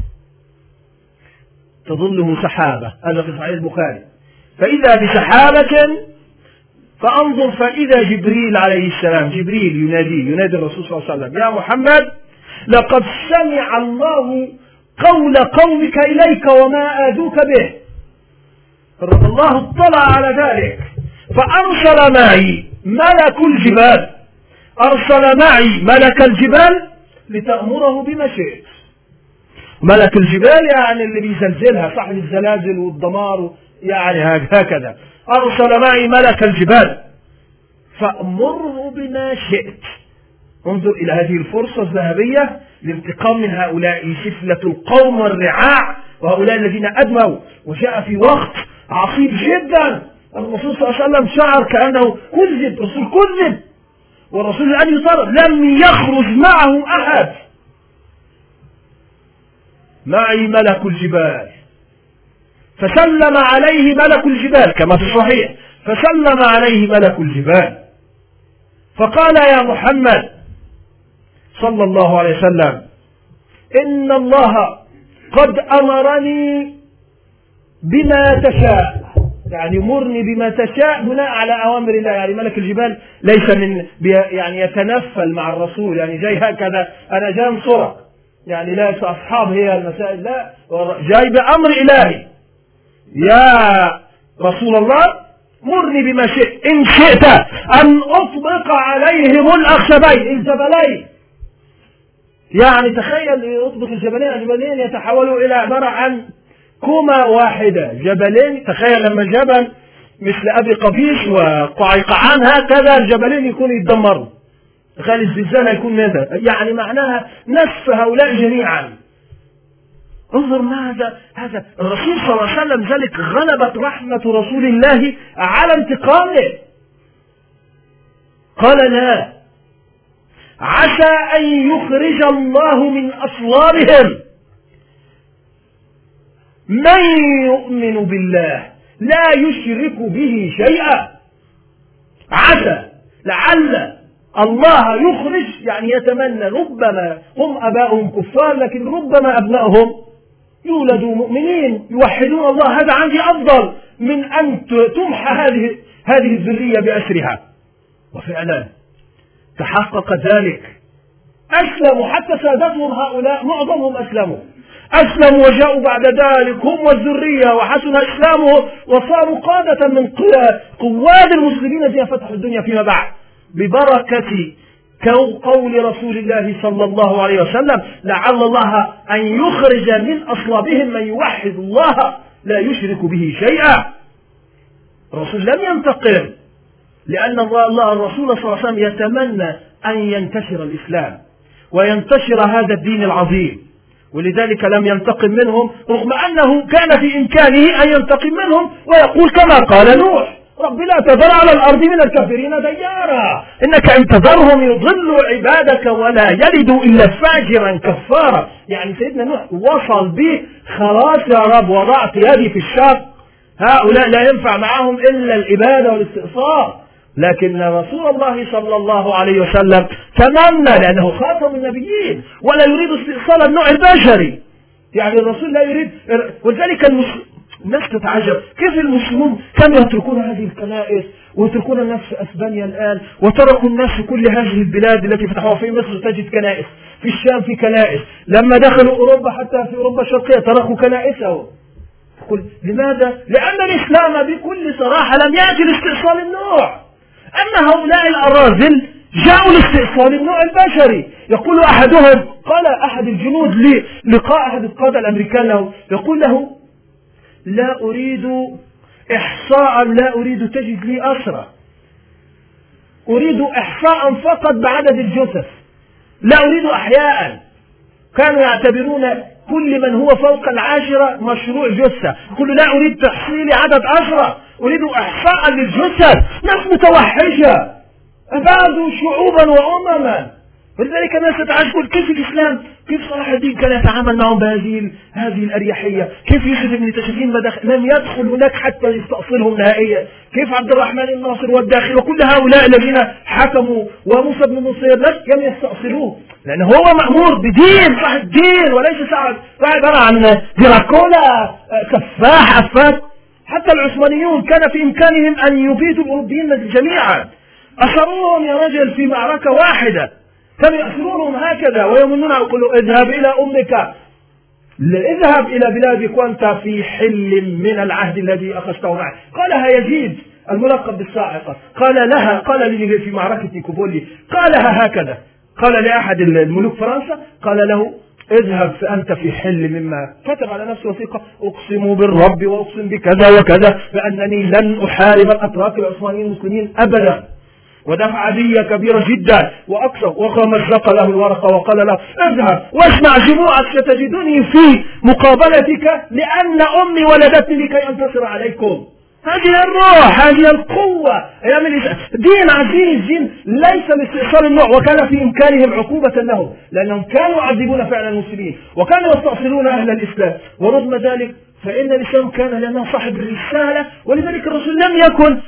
تظله سحابة، هذا في صحيح البخاري. فإذا بسحابة فأنظر فإذا جبريل عليه السلام، جبريل ينادي ينادي الرسول صلى الله عليه وسلم يا محمد لقد سمع الله قول قومك إليك وما آذوك به. الله اطلع على ذلك فأرسل معي ملك الجبال، أرسل معي ملك الجبال لتأمره بما شئت. ملك الجبال يعني اللي بيزلزلها، صاحب الزلازل والدمار، يعني هكذا. أرسل معي ملك الجبال فأمره بما شئت. انظر إلى هذه الفرصة الذهبية لانتقام من هؤلاء سفلة القوم والرعاع، وهؤلاء الذين أدموا. وجاء في وقت عصيب جدا. الرسول صلى الله عليه وسلم شعر كأنه كذب، رسول كذب، والرسول الآن يطرد، لم يخرج معه أحد. معي ملك الجبال، فسلم عليه ملك الجبال كما في الصحيح، فسلم عليه ملك الجبال فقال يا محمد صلى الله عليه وسلم إن الله قد أمرني بما تشاء، يعني مرني بما تشاء بناء على أوامر الله. يعني ملك الجبال ليس من يعني يتنفل مع الرسول، يعني جاي هكذا أنا جاي انصرك، يعني لا أصحاب هي المسائل، لا، جاي بأمر إلهي. يا رسول الله مرني بما شئت، إن شئت أن أطبق عليهم الأخشبين الجبلين. يعني تخيل يطبق الجبلين، الجبلين يتحولوا إلى عبارة عن كومة واحدة، جبلين. تخيل لما الجبل مثل أبي قبيس وقعيقعان هكذا الجبلين يكونوا يتدمروا. تخيل الزلزال يكون ماذا؟ يعني معناها نسف هؤلاء جميعا. انظر ماذا هذا الرسول صلى الله عليه وسلم، ذلك غلبت رحمة رسول الله على انتقامه. قال لا، عسى أن يخرج الله من أصلابهم من يؤمن بالله لا يشرك به شيئا. عسى، لعل الله يخرج، يعني يتمنى، ربما هم أباؤهم كفار لكن ربما أبنائهم يولدوا مؤمنين يوحدون الله. هذا عندي أفضل من أن تمحى هذه هذه الذرية بأسرها. وفعلا تحقق ذلك، أسلموا حتى سادتهم هؤلاء معظمهم أسلموا أسلموا وجاءوا بعد ذلك هم والذرية وحسن إسلامهم وصاروا قادة من قواد المسلمين الذين فتحوا الدنيا فيما بعد ببركة قول رسول الله صلى الله عليه وسلم: لعل الله أن يخرج من أصلابهم من يوحد الله لا يشرك به شيئا. الرسول لم ينتقم، لأن الله الرسول صلى الله عليه وسلم يتمنى أن ينتشر الإسلام وينتشر هذا الدين العظيم، ولذلك لم ينتقم منهم، رغم أنه كان في إمكانه أن ينتقم منهم ويقول كما قال نوح: رب لا تذر على الأرض من الكافرين ديارا إنك إن تذرهم يضلوا عبادك ولا يلدوا إلا فاجرا كفارا. يعني سيدنا نوح وصل به: خلاص يا رب وضعت يدي في الشق، هؤلاء لا ينفع معهم إلا العبادة والاستئصال. لكن رسول الله صلى الله عليه وسلم تمنى، لأنه خاتم النبيين ولا يريد استئصال النوع البشري. يعني الرسول لا يريد، ولذلك المسلم الناس تتعجب كيف المسلمون كانوا يتركون هذه الكنائس ويتركون الناس في أسبانيا الآن، وتركوا الناس في كل هذه البلاد التي فتحوها. في مصر تجد كنائس، في الشام في كنائس، لما دخلوا أوروبا حتى في أوروبا الشرقية تركوا كنائسهم. لماذا؟ لأن الإسلام بكل صراحة لم يأتي لاستئصال النوع، أما هؤلاء الأراذل جاءوا لاستئصال النوع البشري. يقول أحدهم، قال أحد الجنود للقاء أحد القادة الأمريكان له، يقول له: لا أريد إحصاء، لا أريد تجد لي أسرى، أريد إحصاء فقط بعدد الجثث، لا أريد أحياء. كانوا يعتبرون كل من هو فوق العاشرة مشروع جثة. يقول: لا أريد تحصيل عدد أسرى، أريد إحصاء للجثث. ناس متوحشة، أبادوا شعوبا وأمما. ولذلك الناس تتعجب كيف الإسلام، كيف صلاح الدين كان يتعامل معهم بهذه هذه الأريحية، كيف يوسف بن تاشفين لم يدخل هناك حتى يستأصلهم نهائيا، كيف عبد الرحمن الناصر والداخل وكل هؤلاء الذين حكموا وموسى بن نصير لم يستأصلوه، لأنه هو مأمور بدين صاحب دين وليس عبارة عن دراكولا سفاح أفاك. حتى العثمانيون كان في إمكانهم أن يبيدوا الأوروبيين جميعا، أسروهم يا رجل في معركة واحدة، كانوا يأسرونهم هكذا ويمنون يقولوا: اذهب إلى أمك، اذهب إلى بلادك وأنت في حل من العهد الذي أخذته معك. قالها يزيد الملقب بالصاعقة، قال لها، قال لي في معركة نيكوبولي، قالها هكذا، قال لأحد الملوك فرنسا، قال له: اذهب فأنت في حل مما كتب على نفسه وثيقة: أقسم بالرب وأقسم بكذا وكذا فأنني لن أحارب الأتراك العثمانيين المسلمين أبدا. ودفع دية كبيرة جدا وأكثر، ومزق له الورقة وقال له: اذهب واسمع جموعك ستجدني في مقابلتك، لأن أمي ولدتني لكي أنتصر عليكم. هذه الروح، هذه القوة، دين عزيز، دين ليس لاستئصال النوع. وكان في إمكانهم عقوبة له، لأنهم كانوا يعذبون فعلا المسلمين وكانوا يستأصلون أهل الإسلام، ورغم ذلك فإن الإسلام كان لنا صاحب الرسالة. ولذلك الرسول لم يكن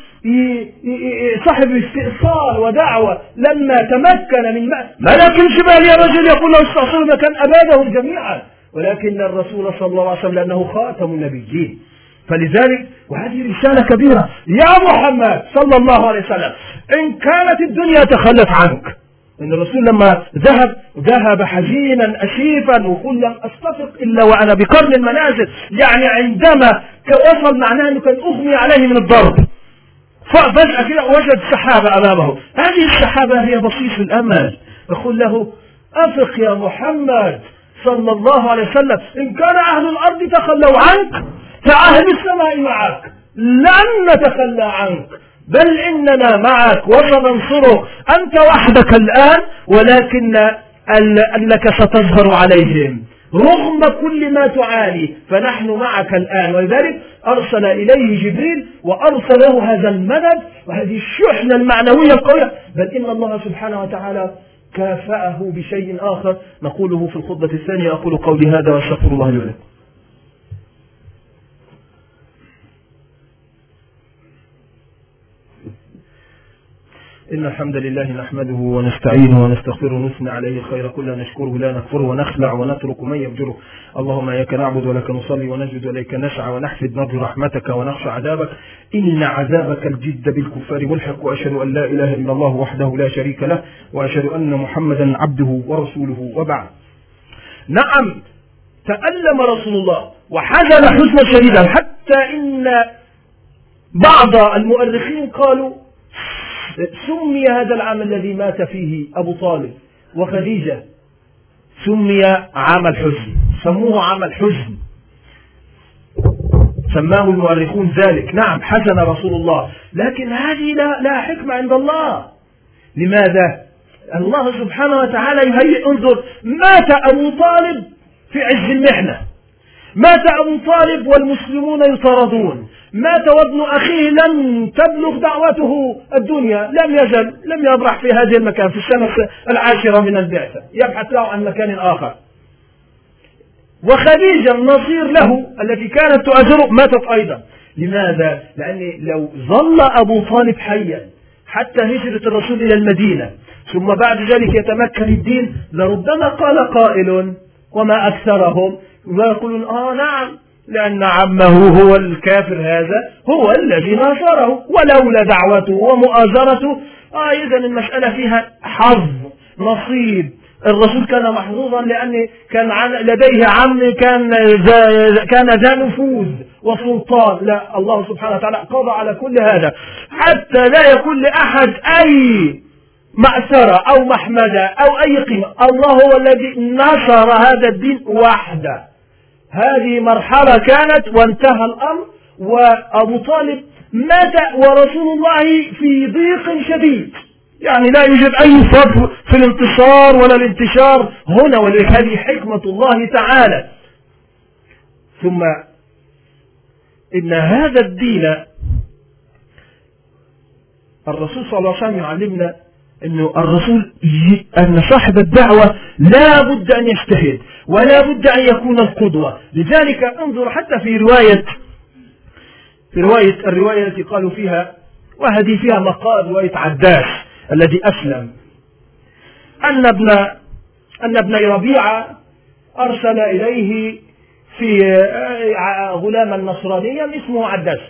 صاحب استئصال ودعوة. لما تمكن من ملك الجبال يا رجل يقول له استأصلوا مكان أبادهم جميعا، ولكن الرسول صلى الله عليه وسلم لأنه خاتم النبيين، فلذلك وهذه رسالة كبيرة. يا محمد صلى الله عليه وسلم، إن كانت الدنيا تخلت عنك، إن الرسول لما ذهب ذهب حزينا أسيفا وقل لم أستفق إلا وأنا بقرن المنازل، يعني عندما وصل معناه أنه كان أغمي عليه من الضرب، ففجأة كده وجد سحابة أمامه، هذه السحابة هي بصيص الأمل. يقول له: أفق يا محمد صلى الله عليه وسلم، إن كان أهل الأرض تخلوا عنك فأهل السماء معك، لن نتخلى عنك، بل إننا معك وسننصرك، أنت وحدك الآن، ولكن أنك ستظهر عليهم رغم كل ما تعاني، فنحن معك الآن. ولذلك أرسل إليه جبريل وأرسل له هذا المدد وهذه الشحنة المعنوية القوية، بل إن الله سبحانه وتعالى كافأه بشيء آخر نقوله في الخطبة الثانية. أقول قولي هذا واستغفر الله لي ولكم. إن الحمد لله نحمده ونستعينه ونستغفره ونثني عليه الخير كله، نشكره لا نكفره ونخلع ونترك من يفجره. اللهم إياك نعبد ولك نصلي ونسجد وليك نسعى ونحفد نرجو رحمتك ونخشى عذابك، إن عذابك الجد بالكفار ملحق. وأشهد أن لا إله إلا الله وحده لا شريك له، وأشهد أن محمدا عبده ورسوله، وبعد. نعم، تألم رسول الله وحزن حزنا شديدا، حتى إن بعض المؤرخين قالوا سمي هذا العام الذي مات فيه أبو طالب وخديجة سمي عام الحزن، سموه عام الحزن، سماه المؤرخون ذلك. نعم، حزن رسول الله، لكن هذه لا, لا حكمة عند الله. لماذا؟ الله سبحانه وتعالى يهيئ. انظر، مات أبو طالب في عز المحنة، مات أبو طالب والمسلمون يطاردون، مات وابن أخيه لم تبلغ دعوته الدنيا، لم يزل لم يبرح في هذا المكان في السنة العاشرة من البعثة، يبحث له عن مكان آخر. وخديجة النصير له التي كانت تؤازره ماتت أيضا. لماذا؟ لأن لو ظل أبو طالب حيا حتى هجرة الرسول إلى المدينة ثم بعد ذلك يتمكن الدين، لربما قال قائل وما أكثرهم ويقولون آه نعم، لأن عمه هو الكافر هذا هو الذي ناصره، ولولا دعوته ومؤازرته آه إذا المسألة فيها حظ نصيب. الرسول كان محظوظا لأن كان لديه عم كان ذا كان ذا نفوذ وسلطان. لا، الله سبحانه وتعالى قضى على كل هذا حتى لا يكون لأحد أي مأثرة أو محمدة أو أي قيمة. الله هو الذي نصر هذا الدين وحده. هذه مرحلة كانت وانتهى الأمر، وأبو طالب مات ورسول الله في ضيق شديد، يعني لا يوجد أي فضل في الانتصار ولا الانتشار هنا، ولهذه حكمة الله تعالى. ثم إن هذا الدين الرسول صلى الله عليه وسلم يعلمنا أنه الرسول أن صاحب الدعوة لا بد أن يجتهد ولا بد أن يكون القدوة. لذلك انظر حتى في رواية في رواية الرواية التي قالوا فيها، وهذه فيها مقال رواية عداس الذي أسلم، أن ابن أن ابن ربيعة أرسل إليه في غلاما نصرانيا اسمه عداس،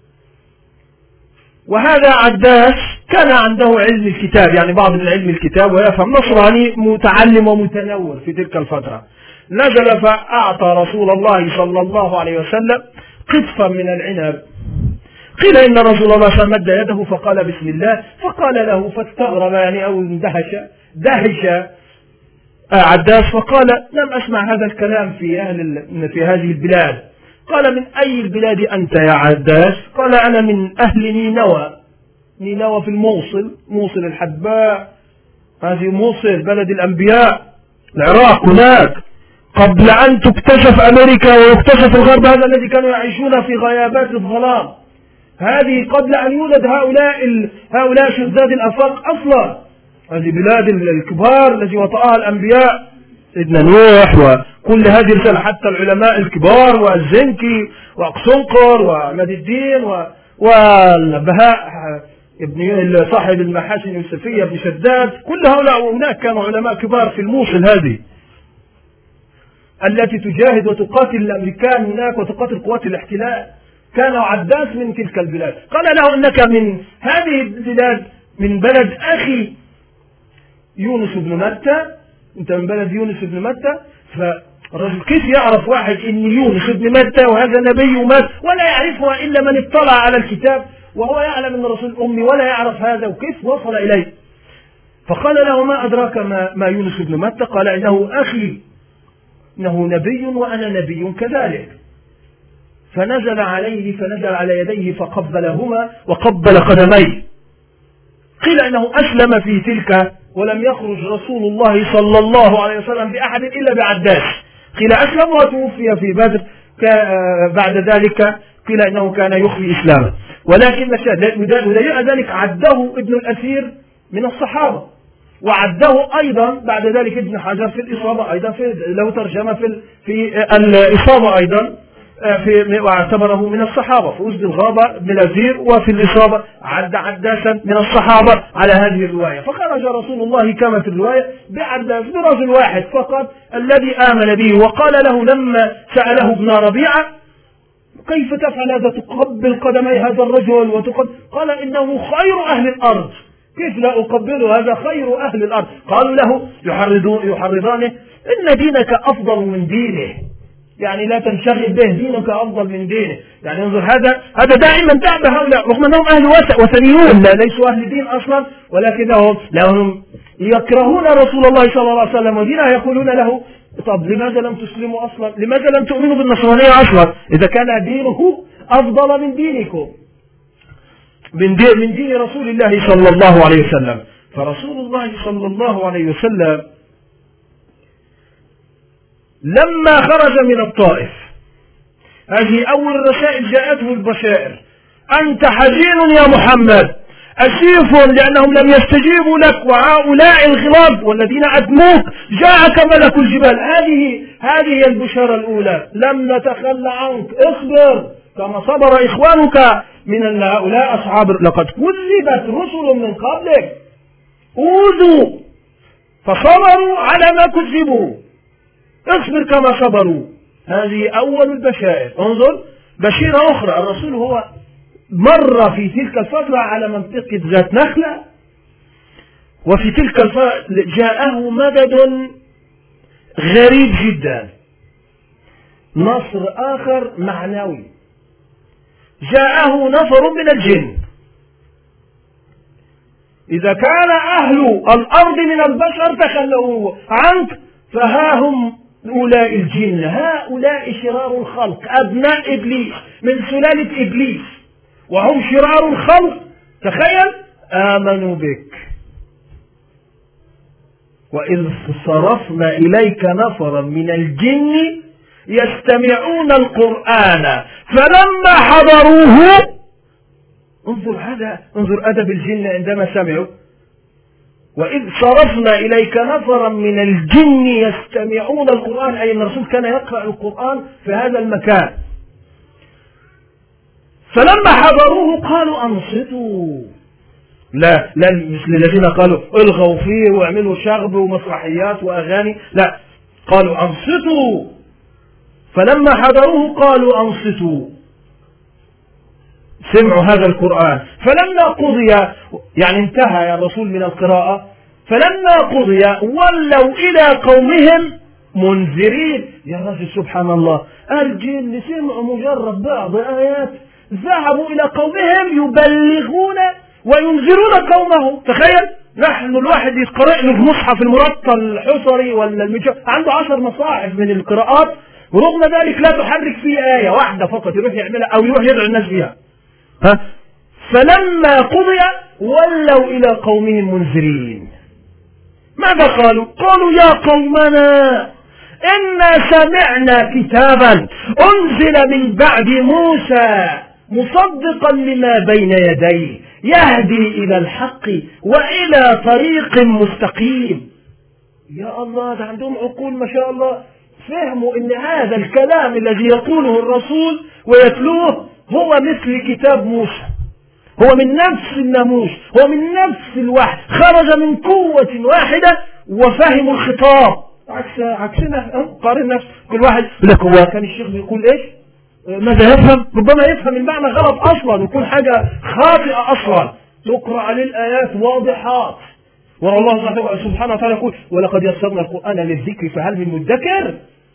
وهذا عداس كان عنده علم الكتاب، يعني بعض من علم الكتاب ويفهم، نصراني متعلم ومتنور في تلك الفترة. نزل فأعطى رسول الله صلى الله عليه وسلم قطفا من العنب. قيل إن رسول الله صلى الله عليه وسلم مد يده فقال بسم الله، فقال له فاستغرب يعني أو اندهش دهش عداس، فقال لم أسمع هذا الكلام في أهل في هذه البلاد. قال من أي البلاد أنت يا عداس؟ قال أنا من أهل نينوى. نينوى في الموصل، موصل الحدباء، هذه موصل بلد الأنبياء، العراق هناك قبل أن تكتشف أمريكا ويكتشف الغرب، هذا الذي كانوا يعيشون في غيابات الظلام. هذه قبل أن يولد هؤلاء ال... هؤلاء شداد الأفاق أصلا. هذه بلاد الكبار التي وطأها الأنبياء، سيدنا نوح وكل هذه الرسالة، حتى العلماء الكبار والزنكي وأقصنقر وعماد الدين و... والبهاء ابن صاحب المحاسن اليوسفية ابن شداد، كل هؤلاء هناك كانوا علماء كبار في الموصل هذه التي تجاهد وتقاتل الأمريكان هناك وتقاتل قوات الاحتلال. كان عداس من تلك البلاد. قال له إنك من هذه البلاد، من بلد أخي يونس بن متى، أنت من بلد يونس بن متى. فالرجل كيف يعرف واحد إن يونس بن متى وهذا نبي مات ولا يعرفها إلا من اطلع على الكتاب، وهو يعلم أن الرسول أمي ولا يعرف هذا، وكيف وصل إليه؟ فقال له ما أدراك ما, ما يونس بن متى؟ قال إنه أخي، إنه نبي وأنا نبي كذلك. فنزل عليه فنزل على يديه فقبلهما وقبل قدميه. قيل إنه أسلم في تلك ولم يخرج رسول الله صلى الله عليه وسلم بأحد إلا بعداس. قيل أسلم وتوفي في بدر بعد ذلك، قيل إنه كان يخفي إسلامه، ولكن ودليل ذلك عده ابن الأثير من الصحابة، وعده أيضا بعد ذلك ابن حجر في الإصابة، أيضا في له ترجمة في في الإصابة أيضا في واعتبره من الصحابة. في أسد الغابة من الأزير وفي الإصابة عد عداسا من الصحابة على هذه الرواية. فخرج رسول الله كما في الرواية بعداس برجل واحد فقط الذي آمن به، وقال له لما سأله ابن ربيعة كيف تفعل هذا؟ تقبل قدمي هذا الرجل وتقبل، قال إنه خير أهل الأرض. كيف لا أقبله؟ هذا خير أهل الأرض. قالوا له يحرضانه إن دينك أفضل من دينه، يعني لا تنشغل به، دينك أفضل من دينه. يعني انظر، هذا هذا دائما دعب هؤلاء رغم أنهم أهل وثنيون لا ليسوا أهل دين أصلا، ولكنهم لهم يكرهون رسول الله صلى الله عليه وسلم ودينه، يقولون له طب لماذا لم تسلموا أصلا؟ لماذا لم تؤمنوا بالنصرانية أصلا إذا كان دينه أفضل من دينكم، من دين, من دين رسول الله صلى الله عليه وسلم. فرسول الله صلى الله عليه وسلم لما خرج من الطائف، هذه أول رسائل جاءته البشائر: أنت حزين يا محمد، أسيف لأنهم لم يستجيبوا لك، وهؤلاء الغلاب والذين عدموك جاءك ملك الجبال. هذه هذه البشارة الأولى، لم نتخلى عنك، اصبر كما صبر إخوانك من هؤلاء أصحاب، لقد كذبت رسل من قبلك أوذوا فصبروا على ما كذبوا، اصبر كما صبروا. هذه أول البشائر. انظر بشيرة أخرى، الرسول هو مر في تلك الفترة على منطقة ذات نخلة، وفي تلك الفترة جاءه مدد غريب جدا، نصر آخر معنوي. جاءه نفر من الجن. إذا كان أهل الأرض من البشر تخلوا عنك، فها هم هؤلاء الجن، هؤلاء شرار الخلق، أبناء إبليس من سلالة إبليس، وهم شرار الخلق. تخيل، آمنوا بك. وإذ صرفنا إليك نفرا من الجن يستمعون القرآن فلما حضروه، انظر هذا، انظر أدب الجن عندما سمعوا. وإذ صرفنا إليك نفرا من الجن يستمعون القرآن، أي أن الرسول كان يقرأ القرآن في هذا المكان. فلما حضروه قالوا أنصتوا، لا لا مثل الذين قالوا الغوا فيه واعملوا شغب ومسرحيات وأغاني، لا، قالوا أنصتوا. فلما حضروه قالوا أنصتوا، سمعوا هذا القرآن. فلما قضي، يعني انتهى يا الرسول من القراءة، فلما قضي ولوا إلى قومهم منذرين. يا رجل سبحان الله، الجن سمعوا مجرد بعض آيات، ذهبوا إلى قومهم يبلغون وينذرون قومه. تخيل، نحن الواحد يقرأ له المصحف المرتل الحصري ولا المجا، عنده عشر مصاحف من القراءات، ورغم ذلك لا تحرك فيه آية واحدة فقط يروح يعملها أو يروح يدعو الناس بها. ها؟ فلما قضي ولوا إلى قومهم منذرين. ماذا قالوا؟ قالوا يا قومنا إنا سمعنا كتابا أنزل من بعد موسى مصدقا لما بين يديه يهدي إلى الحق وإلى طريق مستقيم. يا الله، ده عندهم عقول ما شاء الله، فهموا إن هذا الكلام الذي يقوله الرسول ويتلوه هو مثل كتاب موسى، هو من نفس الناموس، هو من نفس الوحي، خرج من قوة واحدة وفهموا الخطاب. عكس عكسنا، قارن نفس كل واحد يقول لك هو كان الشيخ بيقول ايش؟ ماذا يفهم؟ ربما يفهم المعنى غلط اصلا ويكون حاجة خاطئة اصلا. تقرأ عليه الآيات واضحات، والله سبحانه وتعالى يقول ولقد يسرنا القرآن للذكر فهل من مدكر؟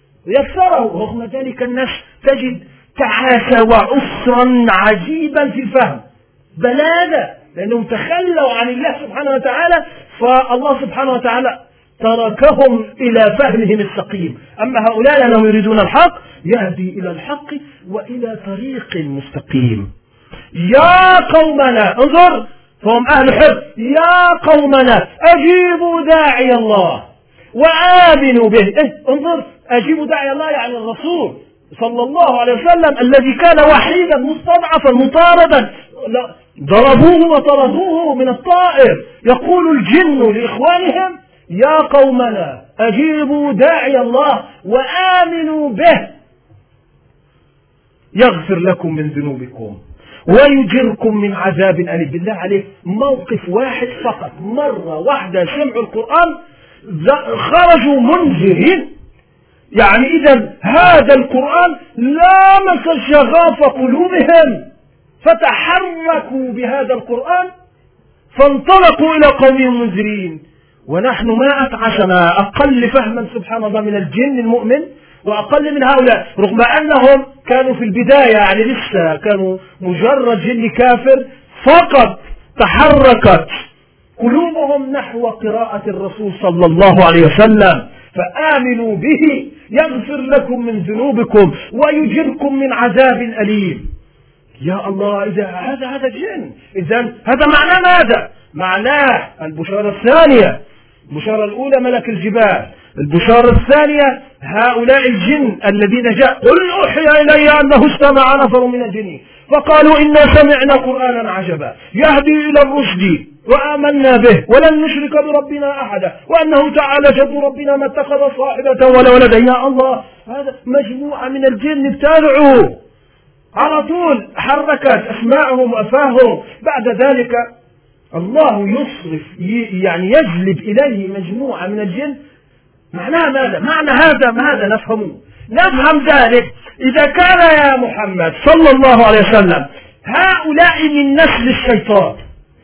يسره. رغم ذلك الناس تجد تعاسة وعسرا عجيبا في الفهم، بلادة، لأنهم تخلوا عن الله سبحانه وتعالى، فالله سبحانه وتعالى تركهم إلى فهمهم السقيم. أما هؤلاء لأنهم يريدون الحق، يهدي إلى الحق وإلى طريق مستقيم. يا قومنا، انظر، فهم أهل حب. يا قومنا أجيبوا داعي الله وآمنوا به. إيه؟ انظر، أجيبوا داعي الله يعني الرسول صلى الله عليه وسلم الذي كان وحيدا مستضعفا مطاردا، ضربوه وطردوه من الطائر. يقول الجن لإخوانهم يا قومنا أجيبوا داعي الله وآمنوا به. يغفر لكم من ذنوبكم ويجركم من عذاب أليم. بالله عليك موقف واحد فقط مرة واحدة سمعوا القرآن خرجوا منذرين. يعني إذا هذا القرآن لامس شغاف قلوبهم فتحركوا بهذا القرآن فانطلقوا إلى قوم منذرين. ونحن ما أتعسنا أقل فهما سبحان الله من الجن المؤمن وأقل من هؤلاء، رغم أنهم كانوا في البداية يعني لسه كانوا مجرد جن كافر، فقط تحركت قلوبهم نحو قراءة الرسول صلى الله عليه وسلم فآمنوا به يغفر لكم من ذنوبكم ويجركم من عذاب أليم. يا الله، إذا هذا هذا جن، إذا هذا معناه ماذا؟ معناه البشارة الثانية. البشارة الأولى ملك الجبال، البشارة الثانية هؤلاء الجن الذين جاء قل أوحي إلي أنه استمع نفر من الجن فقالوا إنا سمعنا قرآنا عجبا يهدي إلى الرشد وآمنا به ولن نشرك بربنا أحدا وأنه تعالى جد ربنا ما اتخذ صاحبة ولا ولدا. يا الله، هذا مجموعة من الجن ابتلعوا على طول، حركت أسماعهم وأفاههم. بعد ذلك الله يصرف يعني يجلب إليه مجموعة من الجن. معناه ماذا؟ معنى هذا ماذا نفهمه؟ نفهم ذلك إذا كان يا محمد صلى الله عليه وسلم هؤلاء من نسل الشيطان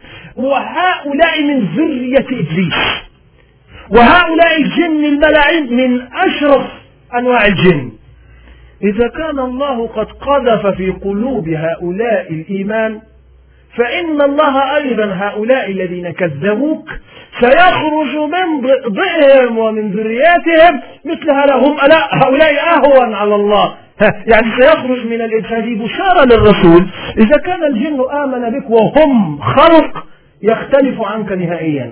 وهؤلاء من ذرية إبليس وهؤلاء الجن الملاعين من أشرف أنواع الجن، إذا كان الله قد قذف في قلوب هؤلاء الإيمان فإن الله أيضا هؤلاء الذين كذبوك سيخرج من ضئهم ومن ذرياتهم مثلها لهم. ألا هؤلاء أهون على الله، يعني سيخرج من الإنسان. هذه بشارة للرسول إذا كان الجن آمن بك وهم خلق يختلف عنك نهائيا،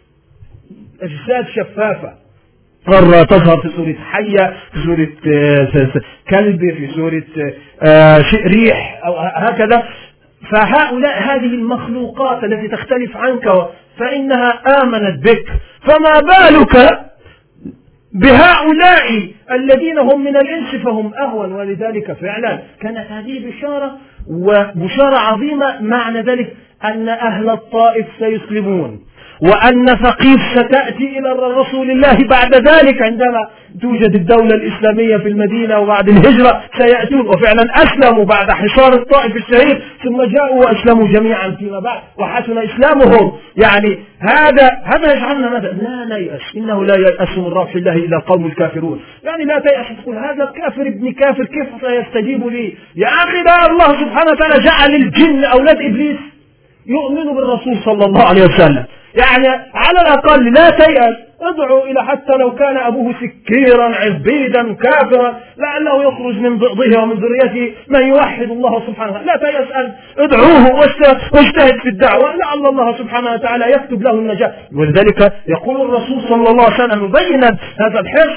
أجساد شفافة مرة تظهر في سورة حية، في سورة كلب، في سورة ريح أو هكذا. فهؤلاء هذه المخلوقات التي تختلف عنك فإنها آمنت بك، فما بالك بهؤلاء الذين هم من الإنس فهم أهون. ولذلك فعلا كانت هذه بشارة وبشارة عظيمة. معنى ذلك أن أهل الطائف سيسلمون وأن ثقيف ستأتي إلى رسول الله بعد ذلك عندما توجد الدولة الإسلامية في المدينة وبعد الهجرة سيأتون، وفعلا أسلموا بعد حصار الطائف الشهير ثم جاءوا وأسلموا جميعا فيما بعد وحسن إسلامهم. يعني هذا هذا يجعلنا ماذا؟ لا نيأس، إنه لا ييأس من روح الله إلا قوم الكافرون. يعني لا تيأس تقول هذا كافر ابن كافر كيف سيستجيب لي؟ يا أخي ده الله سبحانه وتعالى جعل الجن أولاد إبليس يؤمنوا بالرسول صلى الله عليه وسلم. يعني على الأقل لا تيأس، ادعو إلى حتى لو كان أبوه سكيرا عبيدا كافرا لعله يخرج من ضئضه ومن ذريته من يوحد الله سبحانه وتعالى. لا تيأس أن ادعوه واجتهد في الدعوة لعل الله سبحانه وتعالى يكتب له النجاة. ولذلك يقول الرسول صلى الله عليه وسلم مبينا هذا الحرص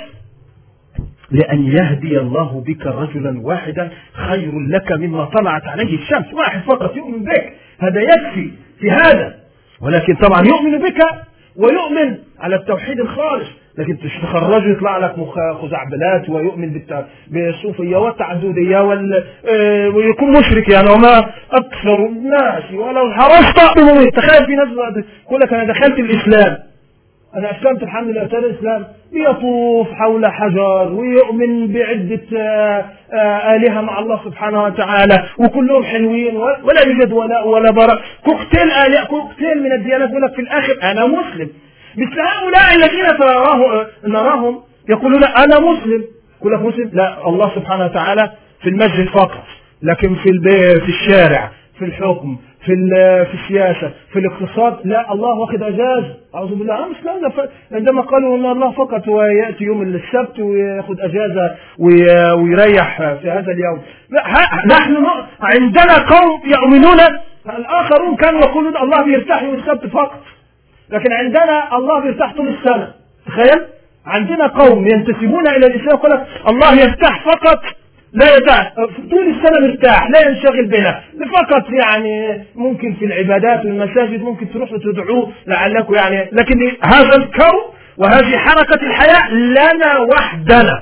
لأن يهدي الله بك رجلا واحدا خير لك مما طلعت عليه الشمس. واحد فقط يؤمن بك هذا يكفي في هذا، ولكن طبعا يؤمن بك ويؤمن على التوحيد الخالص، لكن تخرجه يطلع لك خزعبلات ويؤمن بالصوفية والتعددية ويكون مشرك. يعني وما أكثر الناس ولو حرصت بمؤمن. تخيل في ناس يقول لك أنا دخلت الإسلام، أنا أسلمت الحمد لله أتى الإسلام، يطوف حول حجر ويؤمن بعدة آلهة مع الله سبحانه وتعالى وكلهم حلوين ولا يوجد ولاء ولا براء، كوكتيل آلهة كوكتيل من الديانات. يقول لك في الآخر أنا مسلم. مثل هؤلاء الذين نراهم يقولون أنا مسلم. يقول لك مسلم؟ لا، الله سبحانه وتعالى في المسجد فقط، لكن في في الشارع، في الحكم، في في السياسة، في الاقتصاد لا، الله واخد اجازه. اعوذ بالله. مثل عندما قالوا ان الله فقط هو ياتي يوم السبت وياخذ اجازه ويريح في هذا اليوم. نحن عندنا قوم يؤمنون، الاخرون كانوا يقولون الله بيرتاح يوم السبت فقط، لكن عندنا الله بيرتاح طول السنه. تخيل، عندنا قوم ينتسبون الى الاسلام يقول لك الله يرتاح فقط، لا يدع طول السنة مرتاح، لا ينشغل بها فقط. يعني ممكن في العبادات والمساجد ممكن تروحوا تدعوه لعلكم يعني، لكن هذا الكون وهذه حركة الحياة لنا وحدنا.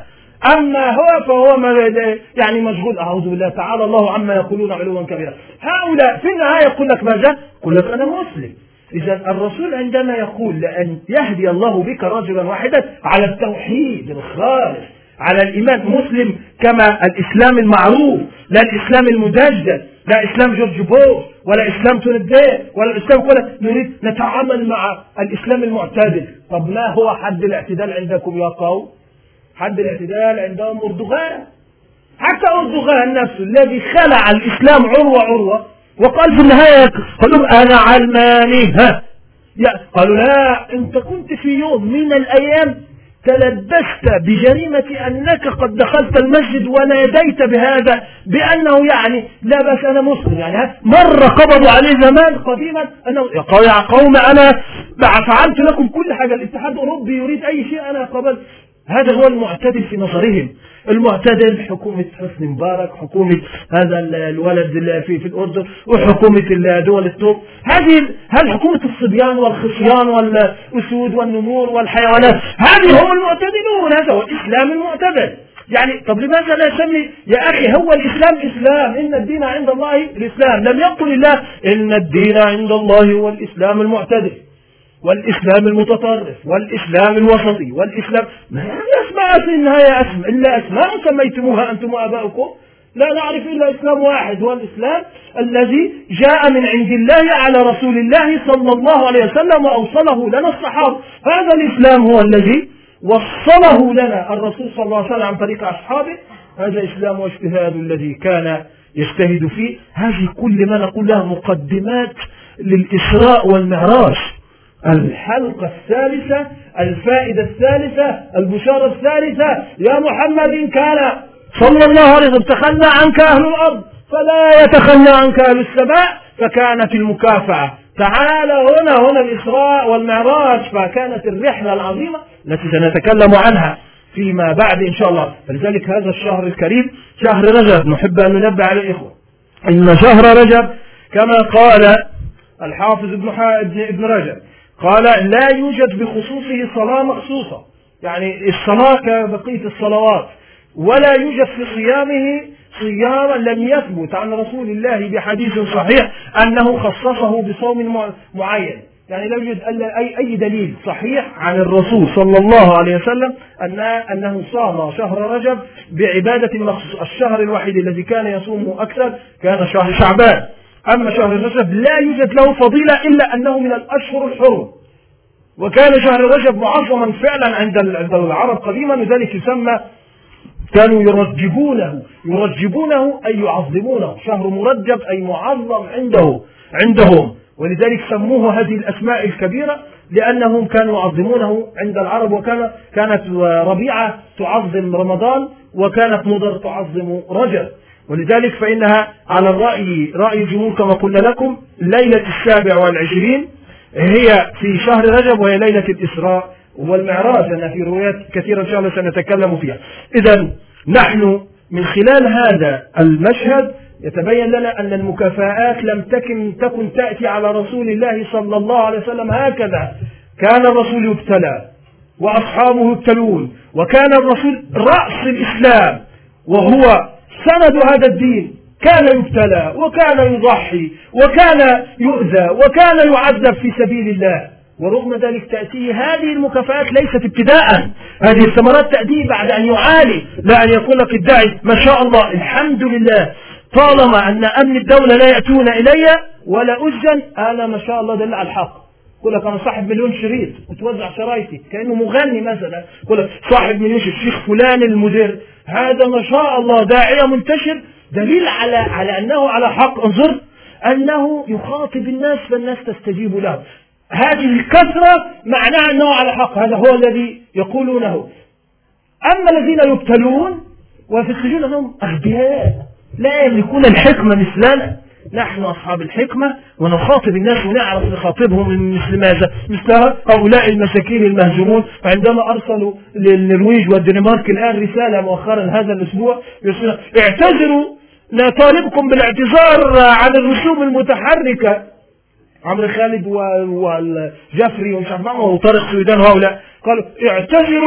أما هو فهو يعني مشغول، أعوذ بالله تعالى الله عما يقولون علوا كبيرا. هؤلاء في النهاية يقول لك ماذا؟ يقول لك أنا مسلم. إذا الرسول عندما يقول لأن يهدي الله بك رجلا واحدا على التوحيد الخالص، على الإيمان، مسلم كما الإسلام المعروف، لا الإسلام المدجل، لا إسلام جورج بوش ولا إسلام تونسي ولا الإسلام كله. نريد نتعامل مع الإسلام المعتدل. طب ما هو حد الاعتدال عندكم يا قوم؟ حد الاعتدال عندهم أردوغان. حتى أردوغان نفسه الذي خلع الإسلام عروة عروة وقال في النهاية قالوا أنا علماني، ها قالوا لا، أنت كنت في يوم من الأيام تلبست بجريمة أنك قد دخلت المسجد وناديت بهذا بأنه يعني لا بس أنا مسلم، يعني مرة قبضوا عليه زمان قديما أنه يا قوم أنا فعلت لكم كل حاجة، الاتحاد الأوروبي يريد أي شيء أنا قبلت. هذا هو المعتدل في نظرهم. المعتدل حكومة حسني مبارك، حكومة هذا الولد في في الأردن، وحكومة دول التوب. هذه هل حكومة الصبيان والخصيان والأسود والنمور والحيوانات، هذه هم المعتدلون. هذا هو الإسلام المعتدل. يعني طب لماذا لا يسمي يا أخي هو الإسلام إسلام؟ إن الدين عند الله الإسلام. لم يقل الله إن الدين عند الله هو الإسلام المعتدل والإسلام المتطرف والإسلام الوسطي والإسلام. ما هي أسماء في النهاية أسماء إلا أسماء سميتموها أنتم وآباؤكم. لا نعرف إلا إسلام واحد، هو الإسلام الذي جاء من عند الله على رسول الله صلى الله عليه وسلم وأوصله لنا الصحابة. هذا الإسلام هو الذي وصله لنا الرسول صلى الله عليه وسلم عن طريق أصحابه. هذا إسلام واجتهاد الذي كان يجتهد فيه. هذه كل ما نقول لها مقدمات للإسراء والمعراج. الحلقة الثالثة، الفائدة الثالثة، البشارة الثالثة، يا محمد كان صلى الله عليه وسلم تخلى عنك أهل الأرض فلا يتخلى عنك أهل السماء، فكانت المكافأة. تعال هنا هنا الإسراء والمعراج، فكانت الرحلة العظيمة التي سنتكلم عنها فيما بعد إن شاء الله. فلذلك هذا الشهر الكريم شهر رجب، نحب أن ننبه على الإخوة إن شهر رجب كما قال الحافظ ابن ابن رجب قال لا يوجد بخصوصه صلاة مخصوصة، يعني الصلاة كبقية الصلوات، ولا يوجد في صيامه صياما لم يثبت عن رسول الله بحديث صحيح أنه خصصه بصوم معين. يعني لا يوجد أي أي دليل صحيح عن الرسول صلى الله عليه وسلم أن أنه صام شهر رجب بعبادة مخصوصة. الشهر الوحيد الذي كان يصومه أكثر كان شهر شعبان. أما شهر رجب لا يوجد له فضيلة إلا أنه من الأشهر الحرم، وكان شهر رجب معظما فعلا عند عند العرب قديما، لذلك يسمى كانوا يرجبونه يرجبونه أي يعظمونه. شهر مرجب أي معظم عنده عندهم، ولذلك سموه هذه الأسماء الكبيرة لأنهم كانوا يعظمونه عند العرب. وكان كانت ربيعة تعظم رمضان، وكانت مضر تعظم رجب. ولذلك فإنها على الرأي رأي الجمهور كما قلنا لكم ليلة السابع والعشرين هي في شهر رجب، وهي ليلة الإسراء والمعراج، أن في روايات كثيرة إن شاء الله سنتكلم فيها. إذا نحن من خلال هذا المشهد يتبين لنا أن المكافآت لم تكن تكن تأتي على رسول الله صلى الله عليه وسلم هكذا. كان الرسول يبتلى وأصحابه يبتلون، وكان الرسول رأس الإسلام وهو سند هذا الدين، كان يبتلى وكان يضحي وكان يؤذى وكان يعذب في سبيل الله، ورغم ذلك تأتيه هذه المكافآت ليست ابتداء. هذه الثمرات تأتيه بعد أن يعاني، لا أن يقول لك الداعي ما شاء الله الحمد لله طالما أن أمن الدولة لا يأتون إلي ولا أسجن أنا ما شاء الله دل على الحق. يقول لك أنا صاحب مليون شريط وتوزع شرايطي كأنه مغني مثلا. يقول لك صاحب مليون شريط، الشيخ فلان المدير هذا ما شاء الله داعية منتشر، دليل على على أنه على حق. انظر أنه يخاطب الناس فالناس تستجيب له. هذه الكثرة معناها أنه على حق، هذا هو الذي يقولونه. أما الذين يبتلون وفي السجون هم أغبياء لا يملكون الحكمة مثلنا. نحن أصحاب الحكمة ونخاطب الناس ونعرف نخاطبهم مثل ماذا؟ مثل هؤلاء المساكين المهجومون. عندما أرسلوا للنرويج والدنمارك الآن رسالة مؤخرا هذا الأسبوع اعتذروا، نطالبكم بالاعتذار عن الرسوم المتحركة. عمرو خالد والجفري ومش عارف معه وطارق سويدان وهؤلاء قالوا اعتذروا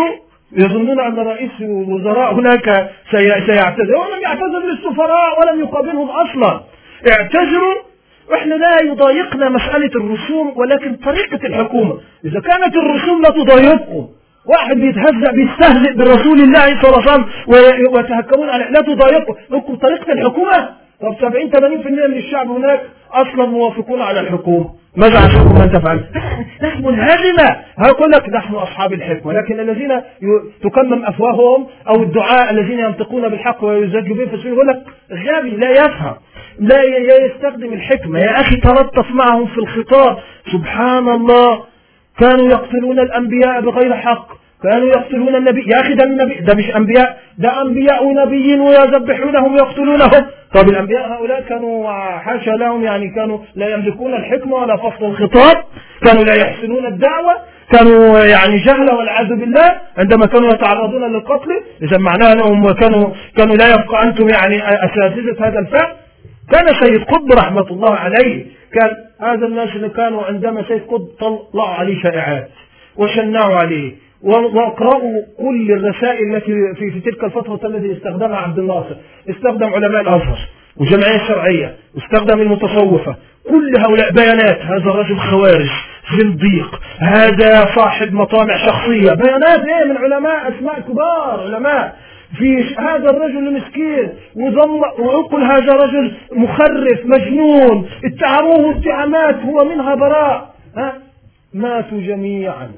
يظنون أن رئيس الوزراء هناك سيعتذر، ولم يعتذر للسفراء ولم يقابلهم أصلا. اعتذروا. احنا لا يضايقنا مسألة الرسوم، ولكن طريقة الحكومة. إذا كانت الرسوم لا تضايقكم، واحد بيتهزأ بيستهزئ برسول الله صلى الله عليه وسلم ويتهكمون عليه، لا تضايقكم لكم طريقة الحكومة. طب سبعين ثمانين بالمئة من الشعب هناك أصلا موافقون على الحكومة، ماذا عشانكم أن تفعل؟ نحن منهزمة. هقول لك نحن أصحاب الحكمة، لكن الذين تكمم أفواههم أو الدعاء الذين ينطقون بالحق ويزجوا به في يقول لك غبي لا يفهم، لا يستخدم الحكمة. يا أخي تلطف معهم في الخطاب. سبحان الله، كانوا يقتلون الأنبياء بغير حق، كانوا يقتلون النبي. يا أخي ده النبي ده مش أنبياء، ده أنبياء ونبيين ويذبحونهم ويقتلونهم. طب الأنبياء هؤلاء كانوا حاشا لهم، يعني كانوا لا يملكون الحكمة ولا فصل الخطاب، كانوا لا يحسنون الدعوة، كانوا يعني جهلة والعياذ بالله عندما كانوا يتعرضون للقتل. إذا معناها أنهم كانوا كانوا لا يبقى أنتم يعني أساتذة هذا الفعل. كان سيد قطب رحمة الله عليه، كان هذا الناس اللي كانوا عندما سيد قطب طلعوا عليه شائعات وشنعوا عليه واقرأوا كل الرسائل التي في, في تلك الفترة التي استخدمها عبد الناصر. استخدم علماء الأزهر والجمعية الشرعية، واستخدم المتصوفة، كل هؤلاء بيانات: هذا الرجل خوارج، زنديق، هذا صاحب مطامع شخصية. بيانات ايه من علماء، اسماء كبار علماء في هذا الرجل المسكين، وضم ويقول هذا رجل مخرف مجنون، اتهموه اتهامات هو منها براء. ها؟ ماتوا جميعا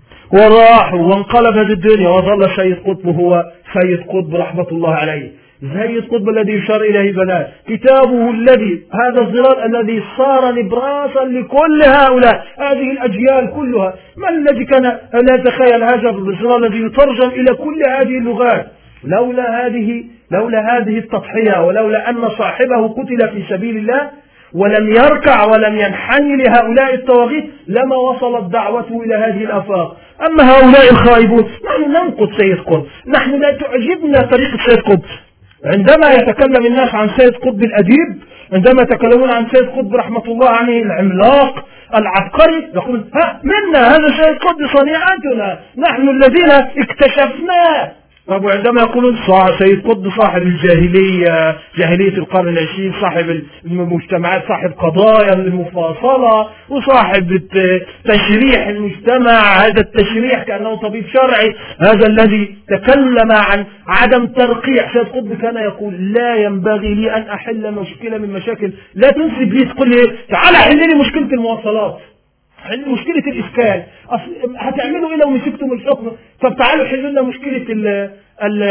وراحوا وانقلبت الدنيا، وظل سيد قطب هو سيد قطب رحمة الله عليه. سيد قطب الذي يشار إليه بنات كتابه الذي هذا الظلال الذي صار نبراسا لكل هؤلاء، هذه الأجيال كلها. ما الذي كان لا يتخيل هذا الظلال الذي يترجم إلى كل هذه اللغات؟ لولا هذه لولا هذه التضحية، ولولا أن صاحبه قتل في سبيل الله ولم يركع ولم ينحني لهؤلاء الطواغيت، لما وصلت دعوته إلى هذه الآفاق. أما هؤلاء الخائبون، نحن ننقد سيد قطب، نحن لا تعجبنا طريقة سيد قطب. عندما يتكلم الناس عن سيد قطب الأديب، عندما يتكلمون عن سيد قطب رحمة الله عليه العملاق العبقري، يقول ها منا هذا سيد قطب صنيعتنا، نحن الذين اكتشفناه. طب وعندما يقولون سيد قطب صاحب الجاهلية، جاهلية القرن العشرين، صاحب المجتمعات، صاحب قضايا المفاصلة، وصاحب تشريح المجتمع، هذا التشريح كأنه طبيب شرعي، هذا الذي تكلم عن عدم ترقيع. سيد قطب كان يقول لا ينبغي لي أن أحل مشكلة من مشاكل، لا تنسب لي تقول لي تعال حل لي مشكلة المواصلات، حل مشكلة الإسكان، هتعملوا إيه لو مسكتم الحكم؟ طب تعالوا حلوا لنا مشكلة ال ال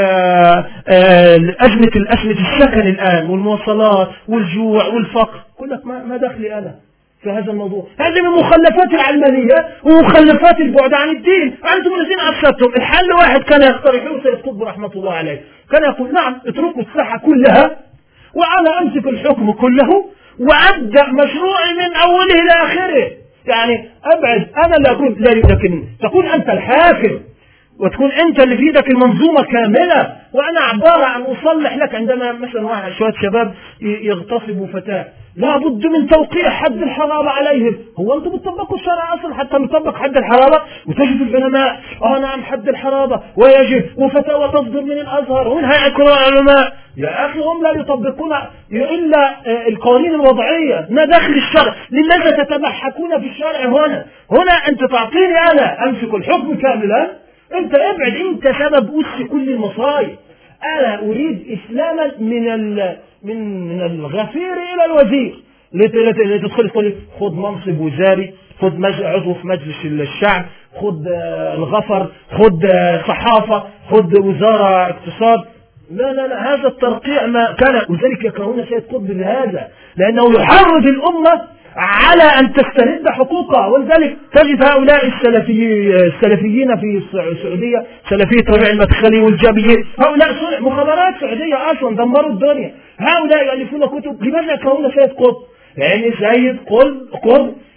الأزمة الأزمة السكن الآن والمواصلات والجوع والفقر. يقول لك ما ما دخلي أنا في هذا الموضوع، هذه من مخلفات العلمانية ومخلفات البعد عن الدين. أنتم الذين أفسدتم. الحل واحد كان يقترحه سيد قطب رحمة الله عليه، كان يقول نعم اتركوا الساحة كلها وأنا أمسك الحكم كله وأبدأ مشروعي من أوله إلى آخره. يعني أبعد أنا لا أكون، لا لكن تكون أنت الحاكم وتكون أنت اللي في يدك المنظومة كاملة، وأنا عبارة عن أصلح لك. عندما مثلا واحد شوية شباب يغتصبوا فتاة، لابد من توقيع حد الحرابة عليهم. هو أنتم بتطبقوا الشرع أصلا حتى نطبق حد الحرابة؟ وتجد العلماء آه نعم حد الحرابة ويجب، وفتاوى تصدر من الأزهر ومن هيئة كبار العلماء. يا أخي هم لا يطبقون إلا القوانين الوضعية، ما داخل الشرع. لماذا تتمحكون في الشرع هنا؟ هنا أنت تعطيني أنا أمسك الحكم كاملا، أنت ابعد، أنت سبب أس كل المصايب. أنا أريد إسلاما من من من الغفير إلى الوزير. لتدخل تقول خذ منصب وزاري، خذ عضو في مجلس الشعب، خذ الغفر، خذ صحافة، خذ وزارة اقتصاد. لا لا لا، هذا الترقيع ما كان. وذلك يكرهون سيد قطب بهذا، لأنه يحرض الأمة على أن تسترد حقوقها. ولذلك تجد هؤلاء السلفي السلفيين في السعودية، سلفية ربيع المدخلي والجابيين، هؤلاء مخابرات سعودية أصلا دمروا الدنيا. هؤلاء يؤلفون كتب. لماذا يكرهون سيد قطب؟ يعني سيد قطب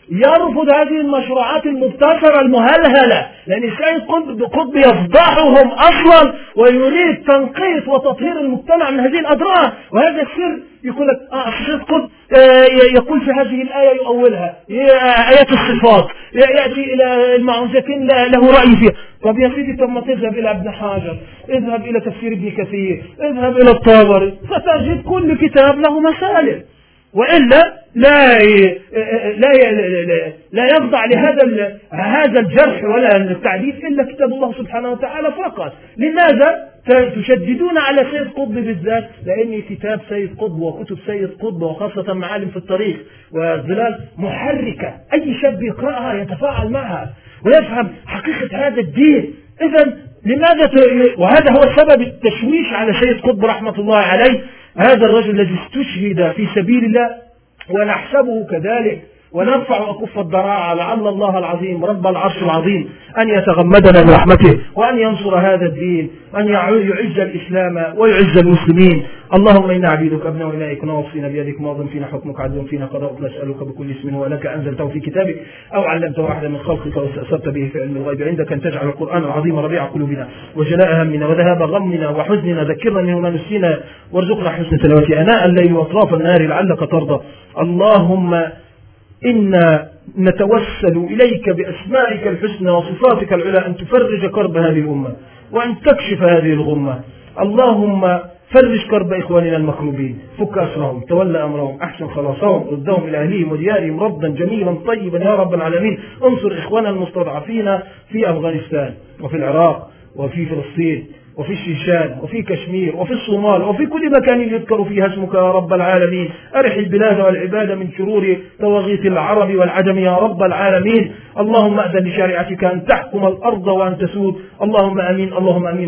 يرفض هذه المشروعات المبتكرة المهلهلة، لأن السيد قطب قطب يفضحهم أصلا ويريد تنقيط وتطهير المجتمع من هذه الأضرار. وهذا السر يقول لك آه السيد قطب آه يقول في هذه الآية يؤولها آيات الصفات، يأتي إلى المعوذتين له رأي فيها. طب يا سيدي، طب ما تذهب إلى ابن حجر، اذهب إلى تفسير ابن كثير، اذهب إلى الطبري، فتجد كل كتاب له مسائل، وإلا لا لا لا يخضع لهذا هذا الجرح ولا التعديل إلا كتاب الله سبحانه وتعالى فقط. لماذا تشددون على سيد قطب بالذات؟ لأن كتاب سيد قطب وكتب سيد قطب وخاصة معالم في الطريق والظلال محركة، أي شاب يقرأها يتفاعل معها ويفهم حقيقة هذا الدين. إذا لماذا ت... وهذا هو سبب التشويش على سيد قطب رحمة الله عليه، هذا الرجل الذي استشهد في سبيل الله، ونحسبه كذلك ونرفع أكف الضراعة لعل الله العظيم رب العرش العظيم أن يتغمدنا برحمته وأن ينصر هذا الدين، أن يعز الإسلام ويعز المسلمين. اللهم إنا عبيدك أبناء إليك نواصينا بيدك ماض فينا حكمك عدل فينا قضاءك، نسألك بكل اسم هو لك أنزلته في كتابك أو علمته أحدا من خلقك واستأثرت به في علم الغيب عندك أن تجعل القرآن العظيم ربيع قلوبنا وجلاء همنا وذهاب غمنا وحزننا، ذكرنا منه ما نسينا وارزقنا حسن تلاوته آناء الليل وأطراف النهار لعلك ترضى. اللهم إنا نتوسل إليك بأسمائك الحسنى وصفاتك العلى أن تفرج كرب هذه الأمة وأن تكشف هذه الغمة. اللهم فرج كرب إخواننا المكروبين، فك أسرهم، تولى أمرهم، أحسن خلاصهم، ردهم إلى أهليهم وديارهم ردا جميلا طيبا يا رب العالمين. انصر إخواننا المستضعفين في أفغانستان وفي العراق وفي فلسطين وفي الشيشان وفي كشمير وفي الصومال وفي كل مكان يذكر فيها اسمك يا رب العالمين. أرح البلاد والعباد من شرور طواغيت العرب والعجم يا رب العالمين. اللهم أذن لشريعتك أن تحكم الأرض وأن تسود. اللهم أمين، اللهم أمين.